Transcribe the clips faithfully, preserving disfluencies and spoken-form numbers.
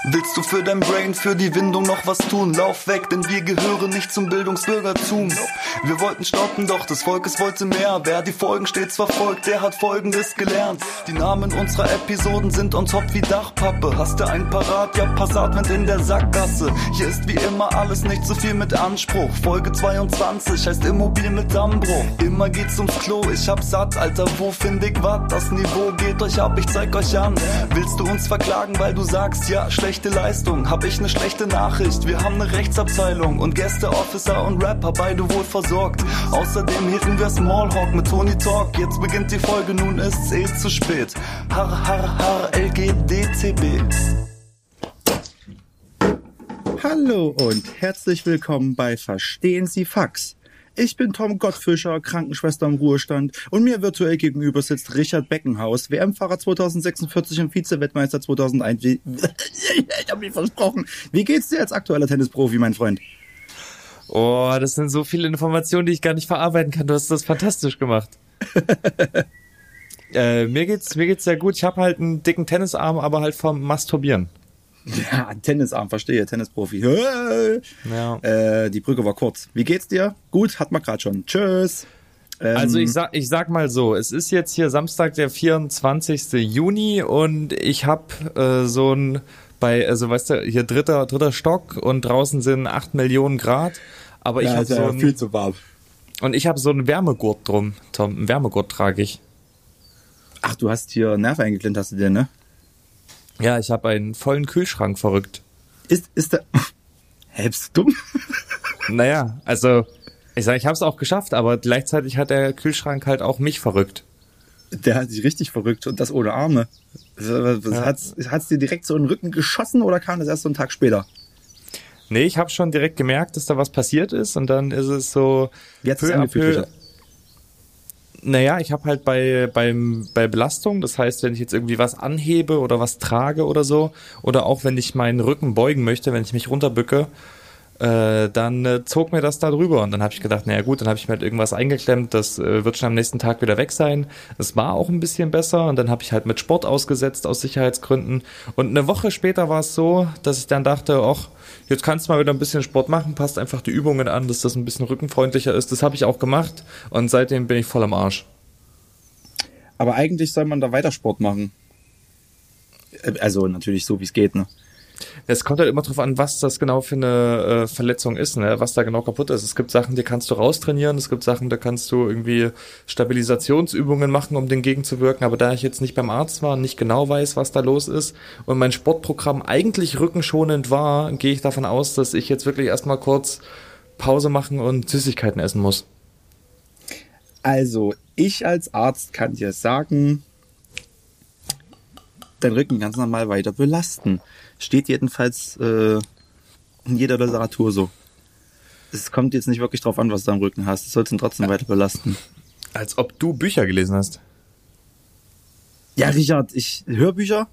Willst du für dein Brain, für die Windung noch was tun? Lauf weg, denn wir gehören nicht zum Bildungsbürgertum. Wir wollten stoppen, doch des Volkes wollte mehr. Wer die Folgen stets verfolgt, der hat Folgendes gelernt. Die Namen unserer Episoden sind on top wie Dachpappe. Hast du einen parat? Ja, Passatwind in der Sackgasse. Hier ist wie immer alles nicht so viel mit Anspruch. Folge zweiundzwanzig heißt Immobil mit Dammbruch. Immer geht's ums Klo, ich hab satt, Alter, wo find ich wat? Das Niveau geht euch ab, ich zeig euch an. Willst du uns verklagen, weil du sagst, ja, schlechte Leistung? Hab ich ne schlechte Nachricht, wir haben ne Rechtsabteilung und Gäste, Officer und Rapper, beide wohl versorgt. Außerdem hielten wir Smallhawk mit Tony Talk. Jetzt beginnt die Folge, nun ist's eh zu spät. Har, har, har, L G D T B. Hallo und herzlich willkommen bei Verstehen Sie Fax. Ich bin Tom Gottfischer, Krankenschwester im Ruhestand, und mir virtuell gegenüber sitzt Richard Beckenhaus, W M-Fahrer zweitausendsechsundvierzig und Vize-Weltmeister zweitausendeins. Wie, ich hab mich versprochen. Wie geht's dir als aktueller Tennisprofi, mein Freund? Oh, das sind so viele Informationen, die ich gar nicht verarbeiten kann. Du hast das fantastisch gemacht. äh, mir geht's, mir geht's sehr gut. Ich habe halt einen dicken Tennisarm, aber halt vom Masturbieren. Ja, Tennisarm, verstehe, Tennisprofi. Ja. Äh, die Brücke war kurz. Wie geht's dir? Gut, hat man gerade schon. Tschüss. Ähm, Also ich sag, ich sag mal so, es ist jetzt hier Samstag, der vierundzwanzigste Juni, und ich habe äh, so ein, bei, also weißt du, hier dritter, dritter Stock und draußen sind acht Millionen Grad, aber ich ja, habe ist ja so ein, viel zu warm. Und ich habe so einen Wärmegurt drum, Tom, einen Wärmegurt trage ich. Ach, du hast hier Nerv eingeklemmt, hast du dir, ne? Ja, ich habe einen vollen Kühlschrank, verrückt. Ist, ist der... Hä, bist du dumm? Naja, also, ich sag, ich habe es auch geschafft, aber gleichzeitig hat der Kühlschrank halt auch mich verrückt. Der hat sich richtig verrückt, und das ohne Arme. Ja. Hat's, hat's dir direkt so in den Rücken geschossen oder kam das erst so einen Tag später? Nee, ich habe schon direkt gemerkt, dass da was passiert ist, und dann ist es so... Wie hat's sich angefühlt? Naja, ich habe halt bei beim bei Belastung, das heißt, wenn ich jetzt irgendwie was anhebe oder was trage oder so, oder auch wenn ich meinen Rücken beugen möchte, wenn ich mich runterbücke, äh, dann äh, zog mir das da drüber, und dann habe ich gedacht, naja gut, dann habe ich mir halt irgendwas eingeklemmt, das äh, wird schon am nächsten Tag wieder weg sein. Es war auch ein bisschen besser, und dann habe ich halt mit Sport ausgesetzt aus Sicherheitsgründen, und eine Woche später war es so, dass ich dann dachte, ach, jetzt kannst du mal wieder ein bisschen Sport machen, passt einfach die Übungen an, dass das ein bisschen rückenfreundlicher ist. Das habe ich auch gemacht, und seitdem bin ich voll am Arsch. Aber eigentlich soll man da weiter Sport machen. Also natürlich so, wie es geht, ne? Es kommt halt immer drauf an, was das genau für eine äh, Verletzung ist, ne? Was da genau kaputt ist. Es gibt Sachen, die kannst du raustrainieren, es gibt Sachen, da kannst du irgendwie Stabilisationsübungen machen, um dagegen zu wirken, aber da ich jetzt nicht beim Arzt war und nicht genau weiß, was da los ist, und mein Sportprogramm eigentlich rückenschonend war, gehe ich davon aus, dass ich jetzt wirklich erstmal kurz Pause machen und Süßigkeiten essen muss. Also, ich als Arzt kann dir sagen, dein Rücken ganz normal weiter belasten. Steht jedenfalls äh, in jeder Literatur so. Es kommt jetzt nicht wirklich drauf an, was du am Rücken hast. Du sollst ihn trotzdem weiter belasten. Als ob du Bücher gelesen hast. Ja, Richard, ich Hörbücher?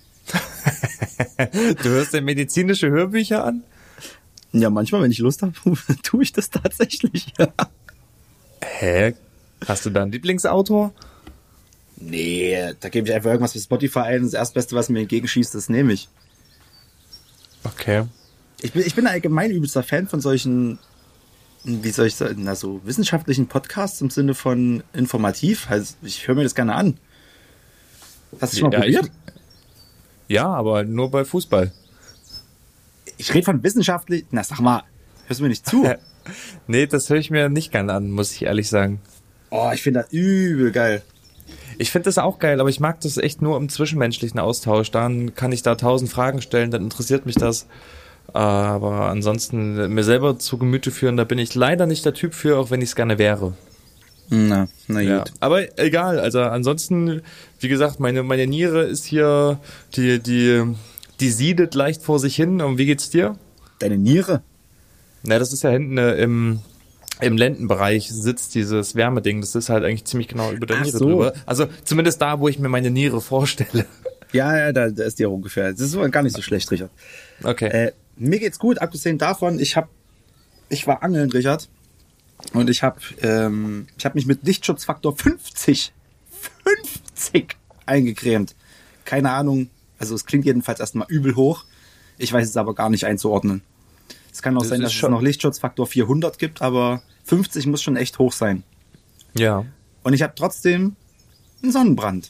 Du hörst dir medizinische Hörbücher an? Ja, manchmal, wenn ich Lust habe, tue ich das tatsächlich. Ja. Hä? Hast du da einen Lieblingsautor? Nee, da gebe ich einfach irgendwas für Spotify ein. Das Erstbeste, was mir entgegenschießt, das nehme ich. Okay. Ich bin, ich bin allgemein übelster Fan von solchen, wie soll ich sagen, na, so wissenschaftlichen Podcasts im Sinne von informativ. Also ich höre mir das gerne an. Hast du schon mal Ja, probiert? Ich, ja, aber nur bei Fußball. Ich rede von wissenschaftlich. Na, sag mal, hörst du mir nicht zu? Nee, das höre ich mir nicht gerne an, muss ich ehrlich sagen. Oh, ich finde das übel geil. Ich finde das auch geil, aber ich mag das echt nur im zwischenmenschlichen Austausch. Dann kann ich da tausend Fragen stellen, dann interessiert mich das. Aber ansonsten mir selber zu Gemüte führen, da bin ich leider nicht der Typ für, auch wenn ich es gerne wäre. Na, na gut. Ja, aber egal, also ansonsten, wie gesagt, meine meine Niere ist hier, die die die siedet leicht vor sich hin. Und wie geht's dir? Deine Niere? Na, das ist ja hinten äh, im im Lendenbereich sitzt dieses Wärmeding. Das ist halt eigentlich ziemlich genau über der Ach Niere so. drüber. Also zumindest da, wo ich mir meine Niere vorstelle. Ja, ja, da, da ist die auch ungefähr. Das ist gar nicht so schlecht, Richard. Okay. Äh, mir geht's gut, abgesehen davon, ich hab, ich war angeln, Richard, und ich hab, ähm, ich hab mich mit Lichtschutzfaktor fünfzig, fünfzig eingecremt. Keine Ahnung, also es klingt jedenfalls erstmal übel hoch. Ich weiß es aber gar nicht einzuordnen. Es kann auch Das sein, ist dass es schon- noch Lichtschutzfaktor vierhundert gibt, aber fünfzig muss schon echt hoch sein. Ja. Und ich habe trotzdem einen Sonnenbrand.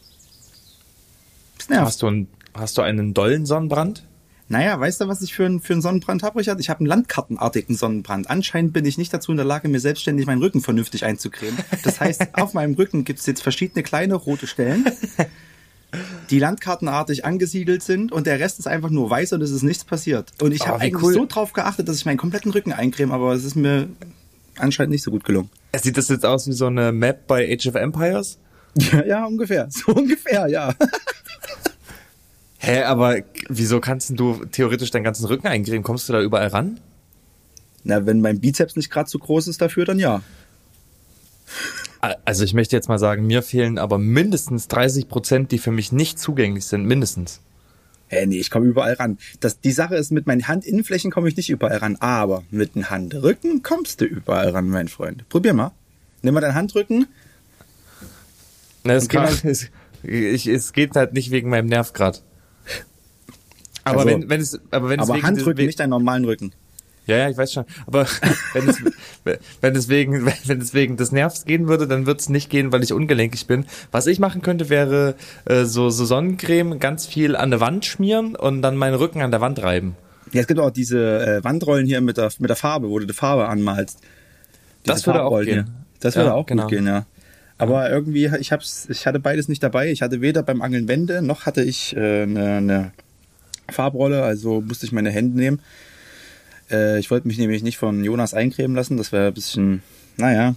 Das nervt. Hast du, ein, hast du einen dollen Sonnenbrand? Naja, weißt du, was ich für, ein, für einen Sonnenbrand habe, Richard? Ich habe einen landkartenartigen Sonnenbrand. Anscheinend bin ich nicht dazu in der Lage, mir selbstständig meinen Rücken vernünftig einzucremen. Das heißt, auf meinem Rücken gibt es jetzt verschiedene kleine rote Stellen, die landkartenartig angesiedelt sind und der Rest ist einfach nur weiß und es ist nichts passiert. Und ich Oh, habe wie eigentlich cool. so drauf geachtet, dass ich meinen kompletten Rücken eincreme, aber es ist mir anscheinend nicht so gut gelungen. Sieht das jetzt aus wie so eine Map bei Age of Empires? Ja, ja, ungefähr. So ungefähr, ja. Hä, aber wieso kannst denn du theoretisch deinen ganzen Rücken eincremen? Kommst du da überall ran? Na, wenn mein Bizeps nicht gerade zu groß ist dafür, dann ja. Also ich möchte jetzt mal sagen, mir fehlen aber mindestens dreißig Prozent, die für mich nicht zugänglich sind. Mindestens. Hä, nee, ich komme überall ran. Das, die Sache ist, mit meinen Handinnenflächen komme ich nicht überall ran. Aber mit dem Handrücken kommst du überall ran, mein Freund. Probier mal. Nimm mal deinen Handrücken. Na, das Okay, kann, dann- es, ich, es geht halt nicht wegen meinem Nervgrad. Aber Also, wenn, wenn es, aber wenn es Aber wegen Handrücken, des, nicht deinen normalen Rücken. ja, ja, ich weiß schon. Aber wenn es, wenn es wegen, wenn es wegen des Nervs gehen würde, dann wird es nicht gehen, weil ich ungelenkig bin. Was ich machen könnte, wäre äh, so, so Sonnencreme ganz viel an der Wand schmieren und dann meinen Rücken an der Wand reiben. Ja, es gibt auch diese äh, Wandrollen hier mit der, mit der Farbe, wo du die Farbe anmalst. Diese Das würde auch Farbrollen gehen. hier. Das würde Ja, auch genau. gut gehen, ja. Aber irgendwie, ich hab's, ich hatte beides nicht dabei. Ich hatte weder beim Angeln Wände, noch hatte ich äh, eine, eine Farbrolle, also musste ich meine Hände nehmen. Äh, ich wollte mich nämlich nicht von Jonas eincremen lassen, das wäre ein bisschen, naja.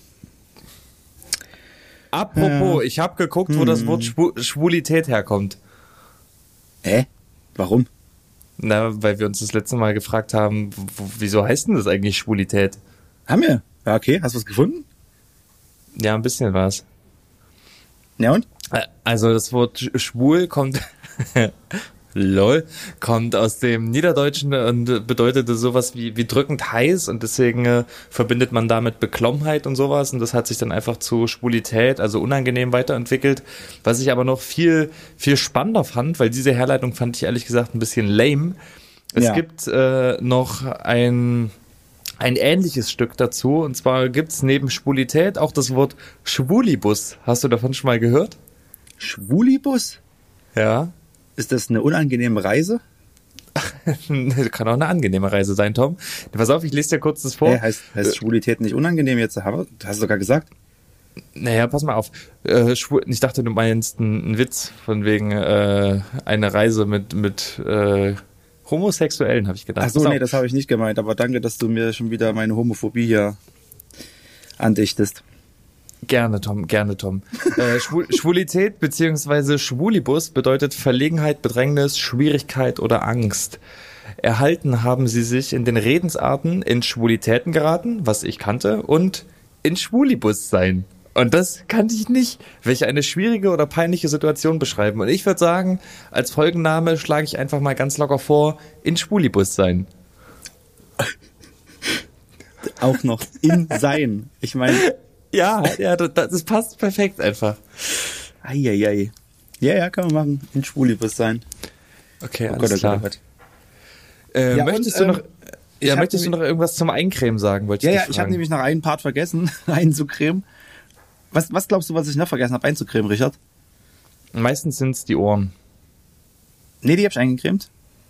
Apropos, Ja. ich habe geguckt, wo das Wort Schwu Schwulität herkommt. Hä? Warum? Na, weil wir uns das letzte Mal gefragt haben, w- wieso heißt denn das eigentlich Schwulität? Haben wir? Ja, okay, hast du was gefunden? Ja, ein bisschen was. Ja und? Also das Wort sch- schwul kommt, lol, kommt aus dem Niederdeutschen und bedeutete sowas wie, wie drückend heiß und deswegen äh, verbindet man damit Beklommenheit und sowas und das hat sich dann einfach zu Schwulität, also unangenehm weiterentwickelt, was ich aber noch viel, viel spannender fand, weil diese Herleitung fand ich ehrlich gesagt ein bisschen lame. Es Ja. gibt äh, noch ein ein ähnliches Stück dazu. Und zwar gibt's neben Schwulität auch das Wort Schwulibus. Hast du davon schon mal gehört? Schwulibus? Ja. Ist das eine unangenehme Reise? Kann auch eine angenehme Reise sein, Tom. Pass auf, ich lese dir kurz das vor. Hä, heißt, heißt Schwulität nicht unangenehm jetzt? Hast du sogar gesagt? Naja, pass mal auf. Äh, schwul, ich dachte, du meinst einen Witz von wegen äh, eine Reise mit, mit äh, Homosexuellen, habe ich gedacht. Ach so, Pass auf. nee, das habe ich nicht gemeint, aber danke, dass du mir schon wieder meine Homophobie hier andichtest. Gerne, Tom, gerne, Tom. Äh, Schwul Schwulität beziehungsweise Schwulibus bedeutet Verlegenheit, Bedrängnis, Schwierigkeit oder Angst. Erhalten haben sie sich in den Redensarten in Schwulitäten geraten, was ich kannte, und in Schwulibus sein. Und das kannte ich nicht. Welche eine schwierige oder peinliche Situation beschreiben. Und ich würde sagen, als Folgenname schlage ich einfach mal ganz locker vor, in Schwulibus sein. Auch noch in sein. Ich meine, Ja, ja, das, das passt perfekt einfach. eieiei. Ja, ja, kann man machen. In Schwulibus sein. Okay, Oh alles Gott, oh klar. Gott, oh Gott. Äh, Ja, möchtest und, du noch, ähm, ich ja, hab möchtest du noch irgendwas zum Eincremen sagen? Wollte Ja, ich ja, dich ich habe fragen. nämlich noch einen Part vergessen, einzucremen. Was, was glaubst du, was ich noch vergessen habe einzucremen, Richard? Meistens sind's die Ohren. Nee, die habe ich eingecremt.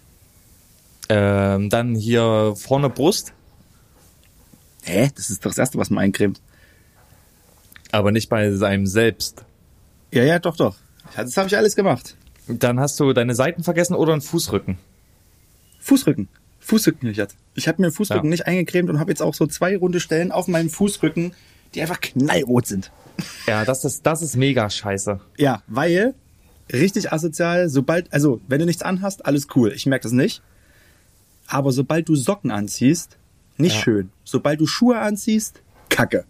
Ähm, dann hier vorne Brust, Hä? Das ist doch das Erste, was man eincremt. aber nicht bei seinem selbst. Ja, ja, doch, doch. Ja, das habe ich alles gemacht. Dann hast du deine Seiten vergessen oder einen Fußrücken. Fußrücken. Fußrücken, Richard. Ich habe mir den Fußrücken Ja. nicht eingecremt und habe jetzt auch so zwei runde Stellen auf meinem Fußrücken, die einfach knallrot sind. Ja, das ist, das ist mega scheiße. Ja, weil richtig asozial, sobald, also wenn du nichts anhast, alles cool. Ich merke das nicht. Aber sobald du Socken anziehst, nicht Ja. schön. Sobald du Schuhe anziehst, Kacke.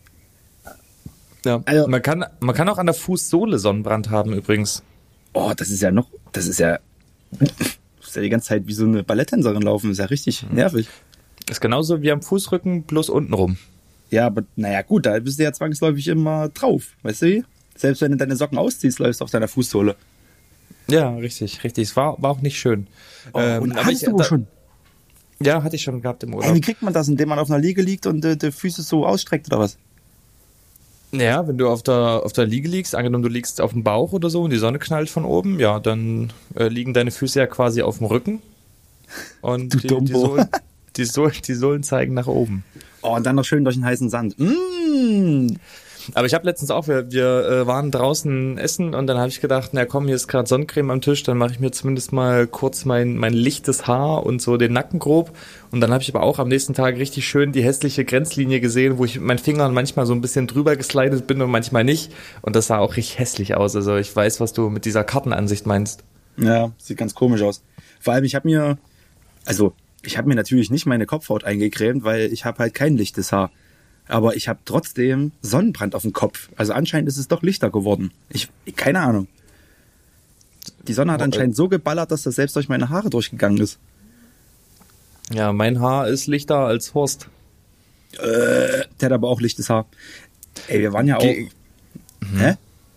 Ja. Also- man kann, man kann auch an der Fußsohle Sonnenbrand haben übrigens. Oh, das ist ja noch, das ist ja, das ist ja die ganze Zeit wie so eine Balletttänzerin laufen. Das ist ja richtig nervig. Ist genauso wie am Fußrücken, bloß unten rum. Ja, aber naja, gut, da bist du ja zwangsläufig immer drauf. Weißt du wie? Selbst wenn du deine Socken ausziehst, läufst du auf deiner Fußsohle. Ja, richtig, richtig. Es war, war auch nicht schön. Oh, ähm, und aber hattest ich, du da, schon? Ja, hatte ich schon gehabt im Ey, Urlaub. wie kriegt man das, indem man auf einer Liege liegt und äh, die Füße so ausstreckt oder was? Ja, wenn du auf der, auf der Liege liegst, angenommen du liegst auf dem Bauch oder so und die Sonne knallt von oben, ja, dann äh, liegen deine Füße ja quasi auf dem Rücken. Und Du die, die, Dumbo. Sohlen, die, Sohlen, die Sohlen zeigen nach oben. Oh, und dann noch schön durch den heißen Sand. Mmh. Aber ich habe letztens auch, wir, wir äh, waren draußen essen und dann habe ich gedacht, na komm, hier ist gerade Sonnencreme am Tisch, dann mache ich mir zumindest mal kurz mein mein lichtes Haar und so den Nacken grob. Und dann habe ich aber auch am nächsten Tag richtig schön die hässliche Grenzlinie gesehen, wo ich mit meinen Fingern manchmal so ein bisschen drüber geslidet bin und manchmal nicht. Und das sah auch richtig hässlich aus. Also ich weiß, was du mit dieser Kartenansicht meinst. Ja, sieht ganz komisch aus. Vor allem, ich habe mir, also ich habe mir natürlich nicht meine Kopfhaut eingecremt, weil ich habe halt kein lichtes Haar. Aber ich habe trotzdem Sonnenbrand auf dem Kopf. Also anscheinend ist es doch lichter geworden. Ich, keine Ahnung. Die Sonne hat anscheinend so geballert, dass das selbst durch meine Haare durchgegangen ist. Ja, mein Haar ist lichter als Horst. Äh, der hat aber auch lichtes Haar. Ey, wir waren ja auch... Ge- Hä?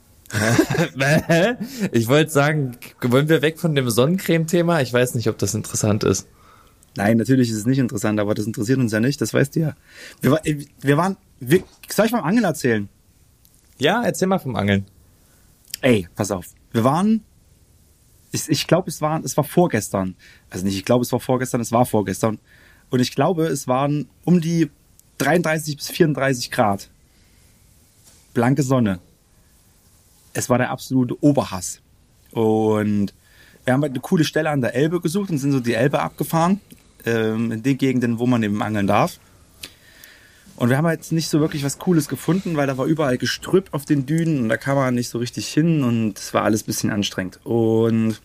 Ich wollte sagen, wollen wir weg von dem Sonnencreme-Thema? Ich weiß nicht, ob das interessant ist. Nein, natürlich ist es nicht interessant, aber das interessiert uns ja nicht, das weißt du ja. Wir, war- wir waren... Wir, soll ich mal am Angeln erzählen? Ja, erzähl mal vom Angeln. Ey, pass auf. Wir waren... Ich, ich glaube, es war, es war vorgestern. Also nicht, ich glaube, es war vorgestern, es war vorgestern. Und ich glaube, es waren um die dreiunddreißig bis vierunddreißig Grad. Blanke Sonne. Es war der absolute Oberhass. Und wir haben halt eine coole Stelle an der Elbe gesucht und sind so die Elbe abgefahren. Ähm, in den Gegenden, wo man eben angeln darf. Und wir haben halt nicht so wirklich was Cooles gefunden, weil da war überall Gestrüpp auf den Dünen und da kam man nicht so richtig hin und es war alles ein bisschen anstrengend. Und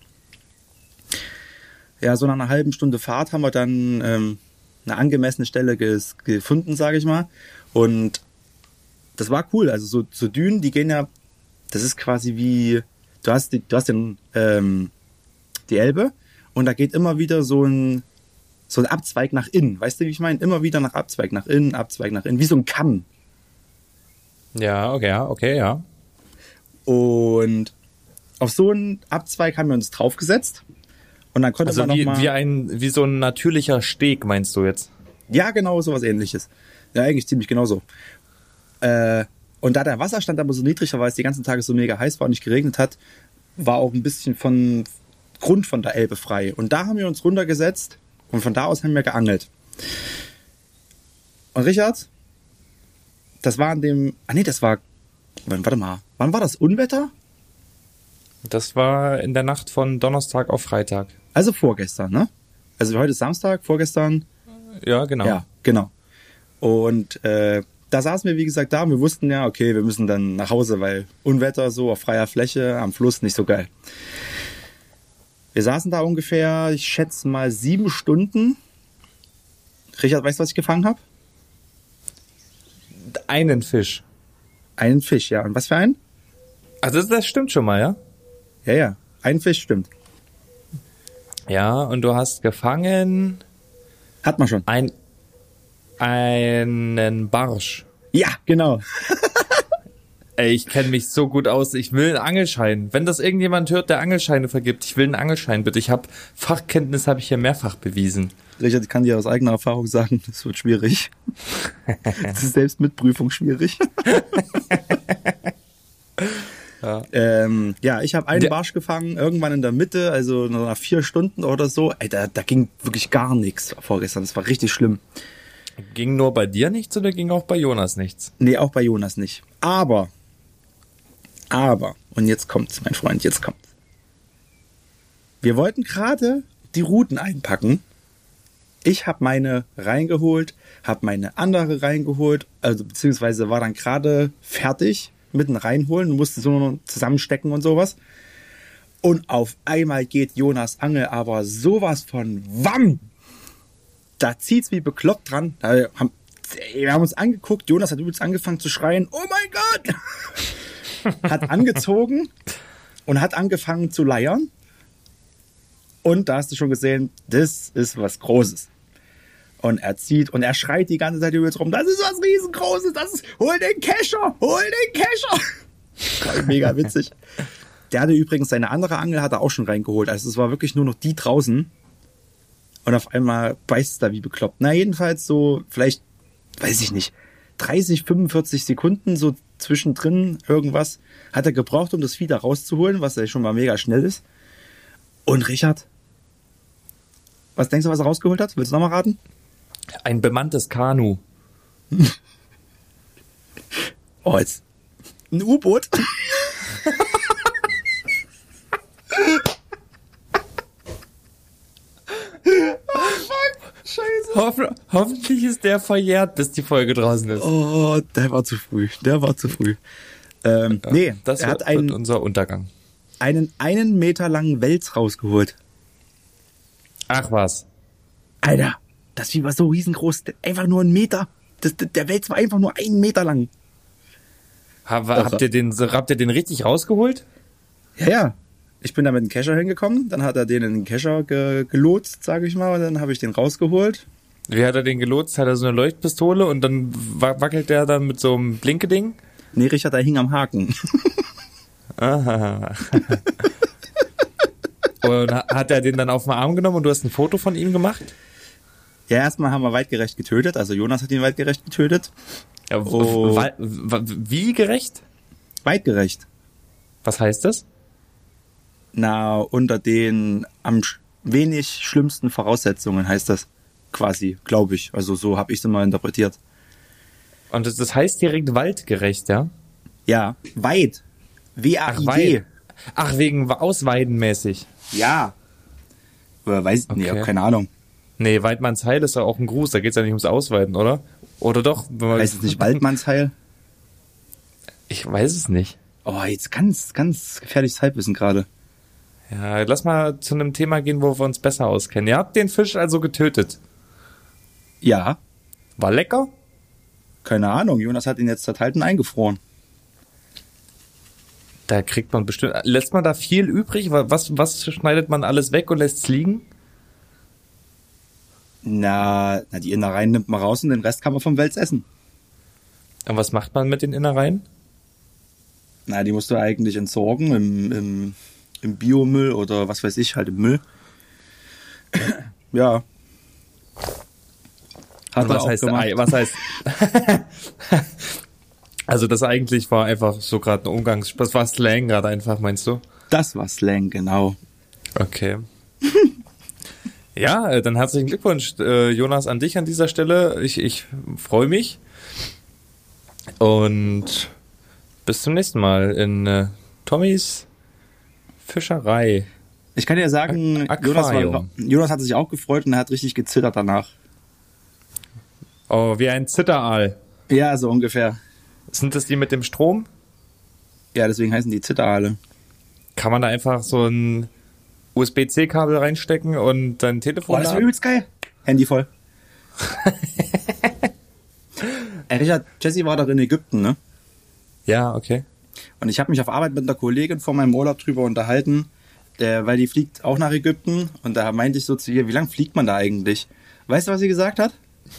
ja, so nach einer halben Stunde Fahrt haben wir dann ähm, eine angemessene Stelle ges- gefunden, sage ich mal. Und das war cool. Also so, so Dünen, die gehen ja, das ist quasi wie, du hast, die, du hast den, ähm, die Elbe und da geht immer wieder so ein so ein Abzweig nach innen. Weißt du, wie ich meine? Immer wieder nach Abzweig nach innen, Abzweig nach innen. Wie so ein Kamm. Ja, okay, ja, okay, ja. Und auf so einen Abzweig haben wir uns draufgesetzt. Und dann konnte Also man noch wie, mal... wie ein wie so ein natürlicher Steg, meinst du jetzt? Ja, genau, sowas ähnliches. Ja, eigentlich ziemlich genauso. Äh, und da der Wasserstand aber so niedrig war, weil es die ganzen Tage so mega heiß war und nicht geregnet hat, war auch ein bisschen von Grund von der Elbe frei. Und da haben wir uns runtergesetzt und von da aus haben wir geangelt. Und Richard, das war an dem... Ah nee, das war... Warte mal, wann war das? Unwetter? Das war in der Nacht von Donnerstag auf Freitag. Also vorgestern, ne? Also heute ist Samstag, vorgestern... Ja, genau. Ja, genau. Und äh, da saßen wir, wie gesagt, da und wir wussten ja, okay, wir müssen dann nach Hause, weil Unwetter so auf freier Fläche am Fluss nicht so geil. Wir saßen da ungefähr, ich schätze mal sieben Stunden. Richard, weißt du, was ich gefangen habe? Einen Fisch. Einen Fisch, ja. Und was für einen? Also das, das stimmt schon mal, ja? Ja, ja. Ein Fisch, stimmt. Ja, und du hast gefangen Hat man schon. ein, einen Barsch. Ja, genau. Ey, ich kenne mich so gut aus. Ich will einen Angelschein. Wenn das irgendjemand hört, der Angelscheine vergibt, ich will einen Angelschein, bitte. Ich habe Fachkenntnis, habe ich hier mehrfach bewiesen. Richard, ich kann dir aus eigener Erfahrung sagen, das wird schwierig. Das ist selbst mit Prüfung schwierig. Ja. Ähm, ja, ich habe einen Der- Barsch gefangen, irgendwann in der Mitte, also nach vier Stunden oder so. Ey, da, da ging wirklich gar nichts vorgestern. Das war richtig schlimm. Ging nur bei dir nichts oder ging auch bei Jonas nichts? Nee, auch bei Jonas nicht. Aber, aber, und jetzt kommt's, mein Freund, jetzt kommt's. Wir wollten gerade die Routen einpacken. Ich habe meine reingeholt, habe meine andere reingeholt, also beziehungsweise war dann gerade fertig mit dem Reinholen und musste so nur zusammenstecken und sowas. Und auf einmal geht Jonas Angel aber sowas von Wamm! Da zieht's wie bekloppt dran. Da haben, wir haben uns angeguckt, Jonas hat übrigens angefangen zu schreien, oh mein Gott! Hat angezogen und hat angefangen zu leiern. Und da hast du schon gesehen, das ist was Großes. Und er zieht und er schreit die ganze Zeit über uns rum, das ist was Riesengroßes, das ist, hol den Kescher, hol den Kescher. Das war mega witzig. Der hatte übrigens seine andere Angel, hat er auch schon reingeholt. Also es war wirklich nur noch die draußen. Und auf einmal beißt es da wie bekloppt. Na, jedenfalls so, vielleicht, weiß ich nicht, dreißig, fünfundvierzig Sekunden so zwischendrin irgendwas hat er gebraucht, um das Vieh da rauszuholen, was ja schon mal mega schnell ist. Und Richard, was denkst du, was er rausgeholt hat? Willst du nochmal raten? Ein bemanntes Kanu. Oh, jetzt ein U-Boot? Scheiße. Hoff, hoffentlich ist der verjährt, bis die Folge draußen ist. Oh, der war zu früh. Der war zu früh. Ähm, ja, nee, das er wird, hat einen, wird unser Untergang. Einen einen Meter langen Wels rausgeholt. Ach was. Alter, das Vieh war so riesengroß. Einfach nur ein Meter. Das, der Wels war einfach nur einen Meter lang. Hab, habt, ihr den, habt ihr den richtig rausgeholt? Ja, ja. Ich bin da mit dem Kescher hingekommen, dann hat er den in den Kescher ge- gelotst, sage ich mal, und dann habe ich den rausgeholt. Wie hat er den gelotst? Hat er so eine Leuchtpistole und dann wackelt der dann mit so einem Blinkeding? Nee, Richard, der hing am Haken. Aha. Und hat er den dann auf den Arm genommen und du hast ein Foto von ihm gemacht? Ja, erstmal haben wir weitgerecht getötet, also Jonas hat ihn weitgerecht getötet. Ja, oh. w- w- wie gerecht? Weitgerecht. Was heißt das? Na, unter den am sch- wenig schlimmsten Voraussetzungen heißt das quasi, glaube ich. Also so habe ich es immer interpretiert. Und das, das heißt direkt waldgerecht, ja? Ja, weit. W A I D. Ach, weit. Ach, wegen Ausweidenmäßig. Ja. Oder weiß Okay. nee, hab keine Ahnung. Nee, Weidmannsheil ist ja auch ein Gruß, da geht's ja nicht ums Ausweiden, oder? Oder doch? Heißt es nicht Waldmannsheil? Ich weiß es nicht. Oh, jetzt ganz, ganz gefährliches Halbwissen gerade. Ja, lass mal zu einem Thema gehen, wo wir uns besser auskennen. Ihr habt den Fisch also getötet. Ja. War lecker? Keine Ahnung, Jonas hat ihn jetzt zerteilt und eingefroren. Da kriegt man bestimmt... Lässt man da viel übrig? Was, was schneidet man alles weg und lässt es liegen? Na, na, die Innereien nimmt man raus und den Rest kann man vom Wels essen. Und was macht man mit den Innereien? Na, die musst du eigentlich entsorgen im, im, im Biomüll oder was weiß ich, halt im Müll. Ja. Hat Und was er auch heißt, gemacht. was heißt... Also das eigentlich war einfach so gerade ein Umgangs... Das war Slang gerade einfach, meinst du? Das war Slang, genau. Okay. Ja, dann herzlichen Glückwunsch, Jonas, an dich an dieser Stelle. Ich, ich freue mich. Und bis zum nächsten Mal in äh, Tommys Fischerei. Ich kann dir sagen, Aquarium. Jonas, war, Jonas hat sich auch gefreut und er hat richtig gezittert danach. Oh, wie ein Zitteraal. Ja, so ungefähr. Sind das die mit dem Strom? Ja, deswegen heißen die Zitteraale. Kann man da einfach so ein U S B C Kabel reinstecken und dein Telefon Oh, das wäre laden? übelst geil. Handy voll. Ey, Richard, Jesse war doch in Ägypten, ne? Ja, okay. Und ich habe mich auf Arbeit mit einer Kollegin vor meinem Urlaub drüber unterhalten, der, weil die fliegt auch nach Ägypten. Und da meinte ich so zu ihr, wie lang fliegt man da eigentlich? Weißt du, was sie gesagt hat?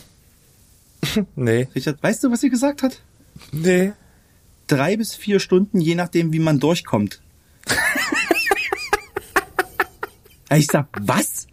Nee. Richard, weißt du, was sie gesagt hat? Nee. Drei bis vier Stunden, je nachdem, wie man durchkommt. Ich sag, was?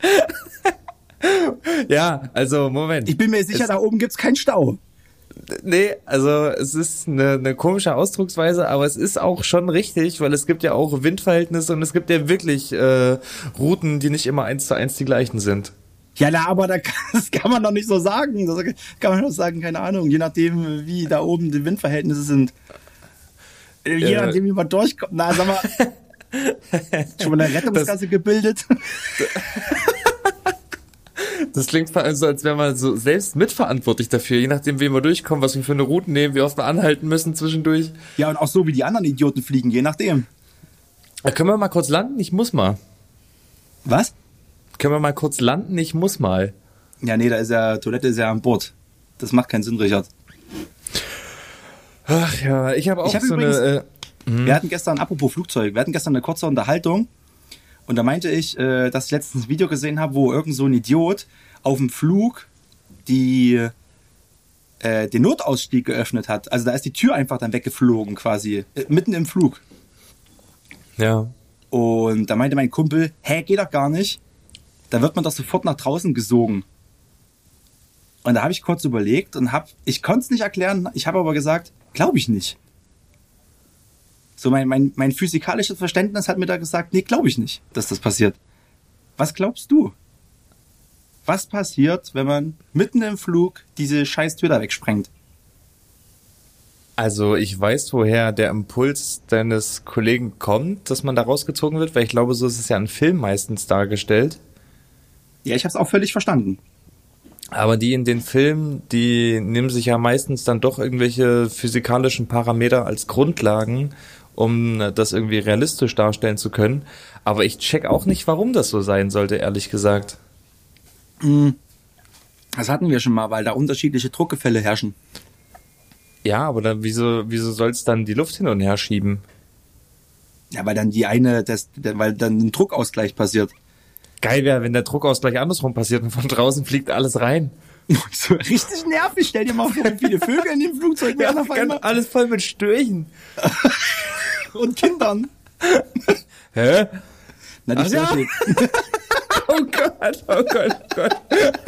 Ja, also Moment. Ich bin mir sicher, Es- da oben gibt's keinen Stau. Nee, also es ist eine, eine komische Ausdrucksweise, aber es ist auch schon richtig, weil es gibt ja auch Windverhältnisse und es gibt ja wirklich äh, Routen, die nicht immer eins zu eins die gleichen sind. Ja, na, aber da kann, das kann man doch nicht so sagen. Das kann man doch sagen, keine Ahnung, je nachdem, wie da oben die Windverhältnisse sind. Je Äh. nachdem, wie man durchkommt. Na, sag mal, schon mal eine Rettungsgasse gebildet? Das klingt so, als wäre man so selbst mitverantwortlich dafür, je nachdem, wie wir durchkommen, was wir für eine Route nehmen, wie oft wir anhalten müssen zwischendurch. Ja, und auch so, wie die anderen Idioten fliegen, je nachdem. Äh, Können wir mal kurz landen? Ich muss mal. Was? Können wir mal kurz landen? Ich muss mal. Ja, nee, da ist ja, Toilette ist ja an Bord. Das macht keinen Sinn, Richard. Ach ja, ich habe auch Ich hab so übrigens- eine... Äh, Wir hatten gestern, apropos Flugzeug, wir hatten gestern eine kurze Unterhaltung und da meinte ich, äh, dass ich letztens ein Video gesehen habe, wo irgend so ein Idiot auf dem Flug die äh, den Notausstieg geöffnet hat. Also da ist die Tür einfach dann weggeflogen quasi, äh, mitten im Flug. Ja. Und da meinte mein Kumpel, hä, geht doch gar nicht. Da wird man doch sofort nach draußen gesogen. Und da habe ich kurz überlegt und hab, ich konnte es nicht erklären, ich habe aber gesagt, glaube ich nicht. So mein, mein, mein physikalisches Verständnis hat mir da gesagt, nee, glaube ich nicht, dass das passiert. Was glaubst du? Was passiert, wenn man mitten im Flug diese scheiß Tür da wegsprengt? Also ich weiß, woher der Impuls deines Kollegen kommt, dass man da rausgezogen wird, weil ich glaube, so ist es ja in Filmen meistens dargestellt. Ja, ich habe es auch völlig verstanden. Aber die in den Filmen, die nehmen sich ja meistens dann doch irgendwelche physikalischen Parameter als Grundlagen, um das irgendwie realistisch darstellen zu können. Aber ich check auch nicht, warum das so sein sollte, ehrlich gesagt. Das hatten wir schon mal, weil da unterschiedliche Druckgefälle herrschen. Ja, aber dann wieso, wieso soll es dann die Luft hin und her schieben? Ja, weil dann die eine, das, weil dann ein Druckausgleich passiert. Geil wäre, wenn der Druckausgleich andersrum passiert und von draußen fliegt alles rein. So richtig nervig. Stell dir mal vor, wie viele Vögel in dem Flugzeug wären auf einmal. Alles voll mit Störchen. Und Kindern. Hä? Na, die Ach ja? Störche. Oh Gott, oh Gott, oh Gott.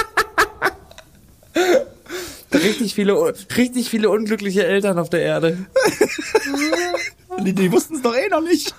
Richtig viele, richtig viele unglückliche Eltern auf der Erde. Die, die wussten es doch eh noch nicht.